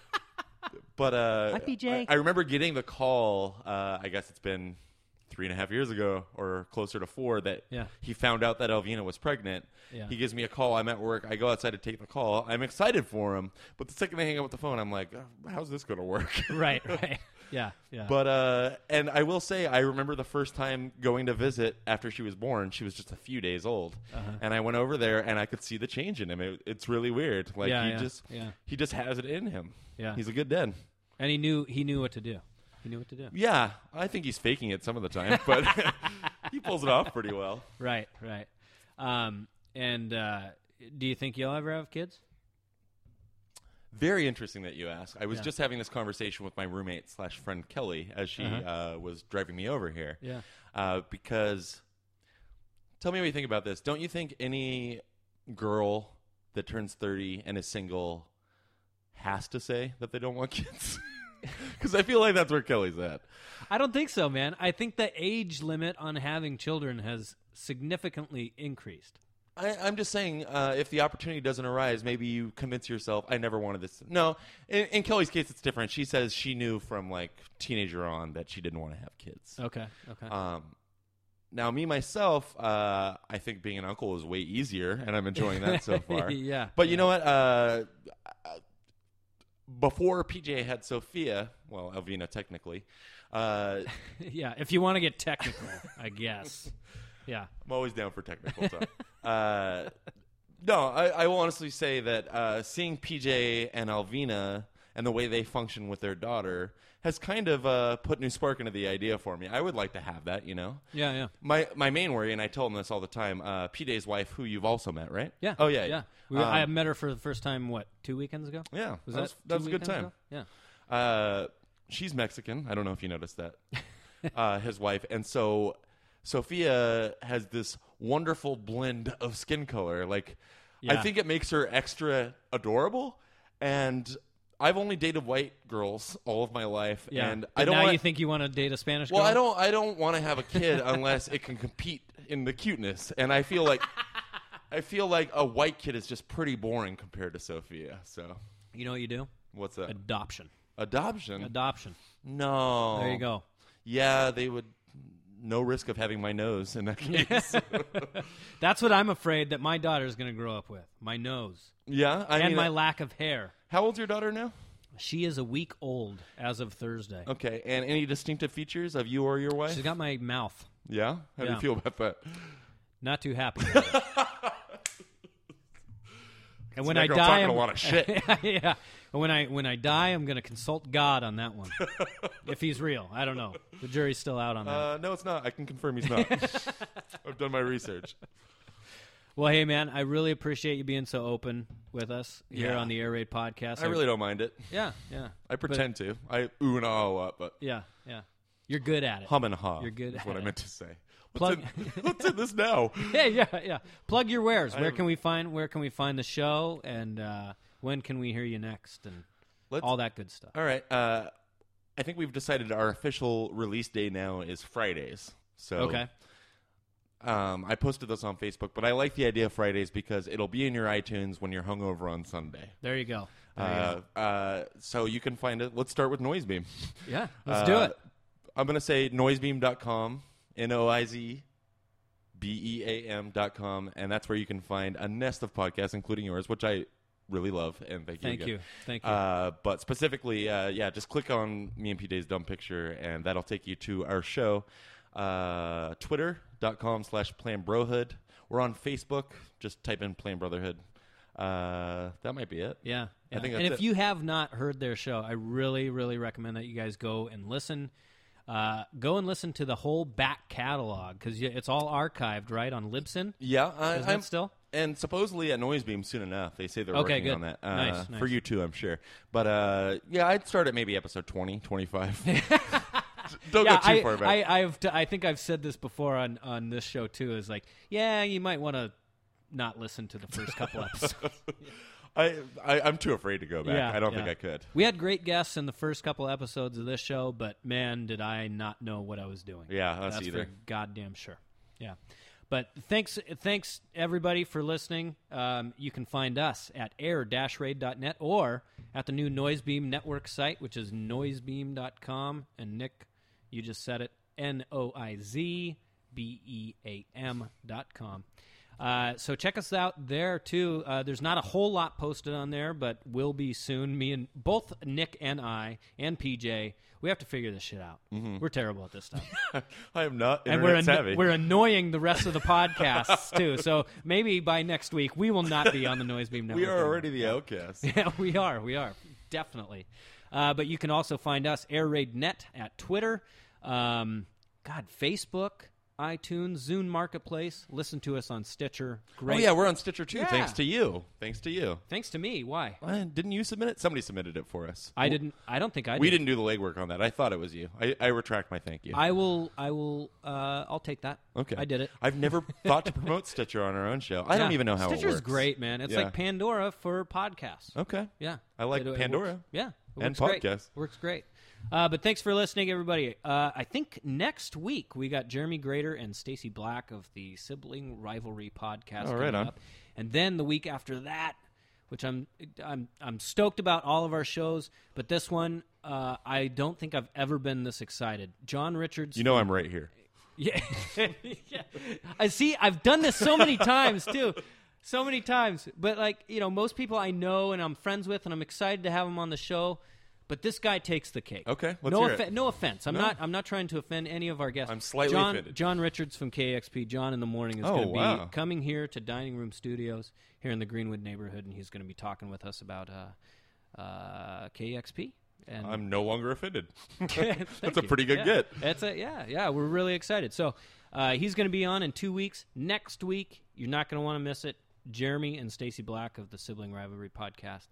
But uh, Hi, P J. I, I remember getting the call. Uh, I guess it's been three and a half years ago, or closer to four, that Yeah. he found out that Elvina was pregnant. Yeah. He gives me a call. I'm at work. I go outside to take the call. I'm excited for him, but the second I hang up with the phone, I'm like, oh, "How's this going to work?" right, right, yeah, yeah. But uh, and I will say, I remember the first time going to visit after she was born. She was just a few days old, Uh-huh. and I went over there, and I could see the change in him. It, it's really weird. Like Yeah, he yeah, just, yeah. he just has it in him. Yeah. He's a good dad. and he knew he knew what to do. He knew what to do. Yeah, I think he's faking it some of the time, but he pulls it off pretty well. Right, right. Um, and uh, do you think you'll ever have kids? Very interesting that you ask. I was Yeah. just having this conversation with my roommate slash friend Kelly as she Uh-huh. uh, was driving me over here. Yeah. Uh, because, tell me what you think about this. Don't you think any girl that turns thirty and is single has to say that they don't want kids? Because I feel like that's where Kelly's at. I don't think so, man. I think the age limit on having children has significantly increased. I, I'm just saying, uh, if the opportunity doesn't arise, maybe you convince yourself, I never wanted this. No, in, in Kelly's case, it's different. She says she knew from like teenager on that she didn't want to have kids. Okay, okay. Um, now, me myself, uh, I think being an uncle is way easier, and I'm enjoying that so far. Yeah, But you know what? Uh, before P J had Sophia, well, Elvina technically, uh, yeah, if you want to get technical, I guess. Yeah. I'm always down for technical stuff. uh, no, I, I will honestly say that uh, seeing P J and Elvina and the way they function with their daughter has kind of uh, put new spark into the idea for me. I would like to have that, you know? Yeah, yeah. My my main worry, and I tell him this all the time, uh, P J's wife, who you've also met, right? Yeah. Oh, yeah. Yeah. We, Um, I met her for the first time, what, two weekends ago? Yeah. Was that that, was, that was two a good weekends time. ago? Yeah. Uh, she's Mexican. I don't know if you noticed that. uh, his wife. And so Sophia has this wonderful blend of skin color. Like, Yeah. I think it makes her extra adorable. And I've only dated white girls all of my life, Yeah. and But I don't now want you think you want to date a Spanish Well, girl? I don't. I don't want to have a kid unless it can compete in the cuteness. And I feel like, I feel like a white kid is just pretty boring compared to Sophia. So, You know what you do? what's that? Adoption. Adoption? Adoption. No. There you go. Yeah, they would. No risk of having my nose in that case. That's what I'm afraid that my daughter's going to grow up with. My nose. Yeah, I and mean, my uh, lack of hair. How old's your daughter now? She is a week old as of Thursday. Okay, and any distinctive features of you or your wife? She's got my mouth. Yeah? How do Yeah. you feel about that? Not too happy about it. And when that I girl die, talking I'm, a lot of shit. yeah. And when I when I die, I'm going to consult God on that one. If he's real, I don't know. The jury's still out on that. Uh, no, it's not. I can confirm he's not. I've done my research. Well, hey man, I really appreciate you being so open with us here Yeah. on the Air Raid podcast. I really don't mind it. Yeah, yeah. I pretend to. I ooh and ah a lot, but Yeah, yeah. You're good at it. hum and ha. You're good is at what I it. meant to say. Plug- What's, in, what's in this now? Yeah, yeah, yeah. Plug your wares. Where I'm- can we find Where can we find the show, and uh, when can we hear you next, and Let's- all that good stuff. All right. Uh, I think we've decided our official release day now is Fridays. So Okay. Um, I posted this on Facebook, but I like the idea of Fridays because it'll be in your iTunes when you're hungover on Sunday. There you go. There you Uh, go. uh, so you can find it. Let's start with Noisebeam. Yeah, let's Uh, do it. I'm going to say noisebeam dot com, N O I Z B E A M dot com, and that's where you can find a nest of podcasts, including yours, which I really love, and thank you Thank again. you. Thank you. Uh, but specifically, uh, yeah, just click on me and P J's dumb picture, and that'll take you to our show. Uh, Twitter.com slash Plan Brohood. We're on Facebook. Just type in Plan Brotherhood. Uh, that might be it. Yeah, I yeah. think and that's if it. you have not heard their show, I really, really recommend that you guys go and listen. Uh, go and listen to the whole back catalog because it's all archived, right, on Libsyn. Yeah, I, Isn't I'm it still? And supposedly at Noisebeam soon enough. They say they're Okay, working good. on that. Uh, Nice, For nice. you too, I'm sure. But uh, yeah, I'd start at maybe episode twenty, twenty-five. Don't yeah, go too I, far back. I, I've t- I think I've said this before on, on this show too. Is like, yeah, you might want to not listen to the first couple episodes. I, I, I'm too afraid to go back. Yeah, I don't yeah. think I could. We had great guests in the first couple episodes of this show, but man, did I not know what I was doing. Yeah, us that's either. for goddamn sure. Yeah, but thanks, thanks everybody for listening. Um, you can find us at air dash raid dot net or at the new Noisebeam Network site, which is noisebeam dot com. And Nick, you just said it, N O I Z B E A M dot com. Uh, so check us out there too. Uh, there's not a whole lot posted on there, but will be soon. Me and both Nick and I and P J, we have to figure this shit out. Mm-hmm. We're terrible at this stuff, I am not and internet we're an- savvy. we're annoying the rest of the podcasts too. So maybe by next week we will not be on the Noisebeam Network. we are anymore. already the outcasts. Yeah, we are. We are. Definitely. Uh, but you can also find us, Air Raid Net, at Twitter, um, God, Facebook, iTunes, Zune Marketplace. Listen to us on Stitcher. Great. Oh, yeah, we're on Stitcher, too. Yeah. Thanks to you. Thanks to you. Thanks to me. Why? Uh, didn't you submit it? Somebody submitted it for us. I didn't. I don't think I did. We didn't do the legwork on that. I thought it was you. I, I retract my thank you. I will. I will. Uh, I'll take that. Okay. I did it. I've never thought to promote Stitcher on our own show. I don't Yeah. even know how Stitcher's it works. great, man. It's Yeah. like Pandora for podcasts. Okay. Yeah. I like It- it Pandora. works- Yeah. It And works great. podcasts. Works great. Uh, but thanks for listening, everybody. Uh, I think next week we got Jeremy Grader and Stacey Black of the Sibling Rivalry podcast Oh, coming right on. up, and then the week after that, which I'm I'm I'm stoked about all of our shows, but this one uh, I don't think I've ever been this excited. John Richards. You know I'm right here. Yeah. yeah. I see. I've done this so many times too, so many times. But like you know, most people I know and I'm friends with, and I'm excited to have them on the show. But this guy takes the cake. Okay, let's no, hear it. no offense. I'm No. not. I'm not trying to offend any of our guests. I'm slightly John, offended. John Richards from K X P. John in the morning is Oh, going to be wow. coming here to Dining Room Studios here in the Greenwood neighborhood, and he's going to be talking with us about uh, uh, K X P. And I'm no longer offended. Thank That's a you. pretty good yeah. get. That's a yeah, yeah. We're really excited. So uh, he's going to be on in two weeks. Next week, you're not going to want to miss it. Jeremy and Stacey Black of the Sibling Rivalry podcast,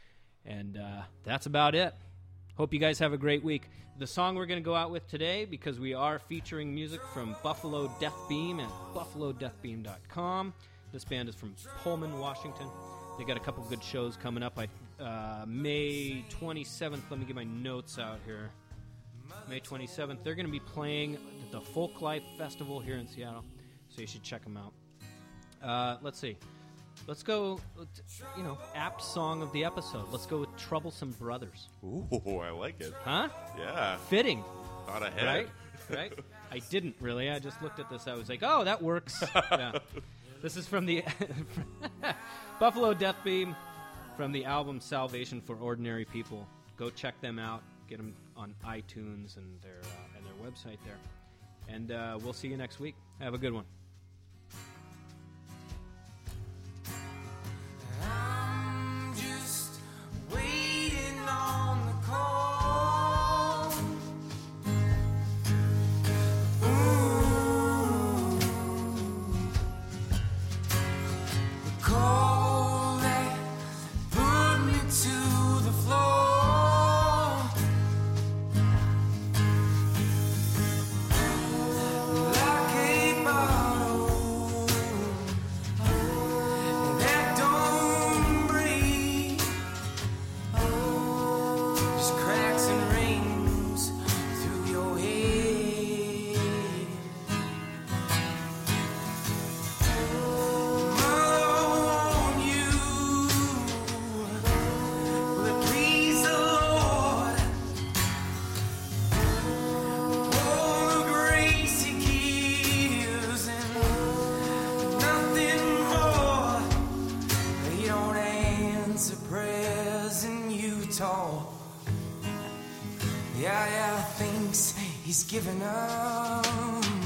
and uh, that's about it. Hope you guys have a great week. The song we're going to go out with today, because we are featuring music from Buffalo Death Beam at buffalo death beam dot com. This band is from Pullman, Washington. They got a couple good shows coming up. I, uh, May twenty-seventh, let me get my notes out here. May twenty-seventh, they're going to be playing at the Folk Life Festival here in Seattle, so you should check them out. Uh, let's see. Let's go, you know, apt song of the episode. Let's go with Troublesome Brothers. Ooh, I like it. Huh? Yeah. Fitting. Thought ahead. Right? Right? I didn't really. I just looked at this. I was like, oh, that works. Yeah. This is from the Buffalo Death Beam from the album Salvation for Ordinary People. Go check them out. Get them on iTunes and their uh, and their website there. And uh, we'll see you next week. Have a good one. I'm just waiting on the call. Ooh, the call that put me to the floor. Like a bottle that don't breathe, just cracks and rings through your head. On you, but please the Lord, all the grace He gives and nothing more. He don't answer prayers in Utah. Yeah, yeah, thinks he's given up.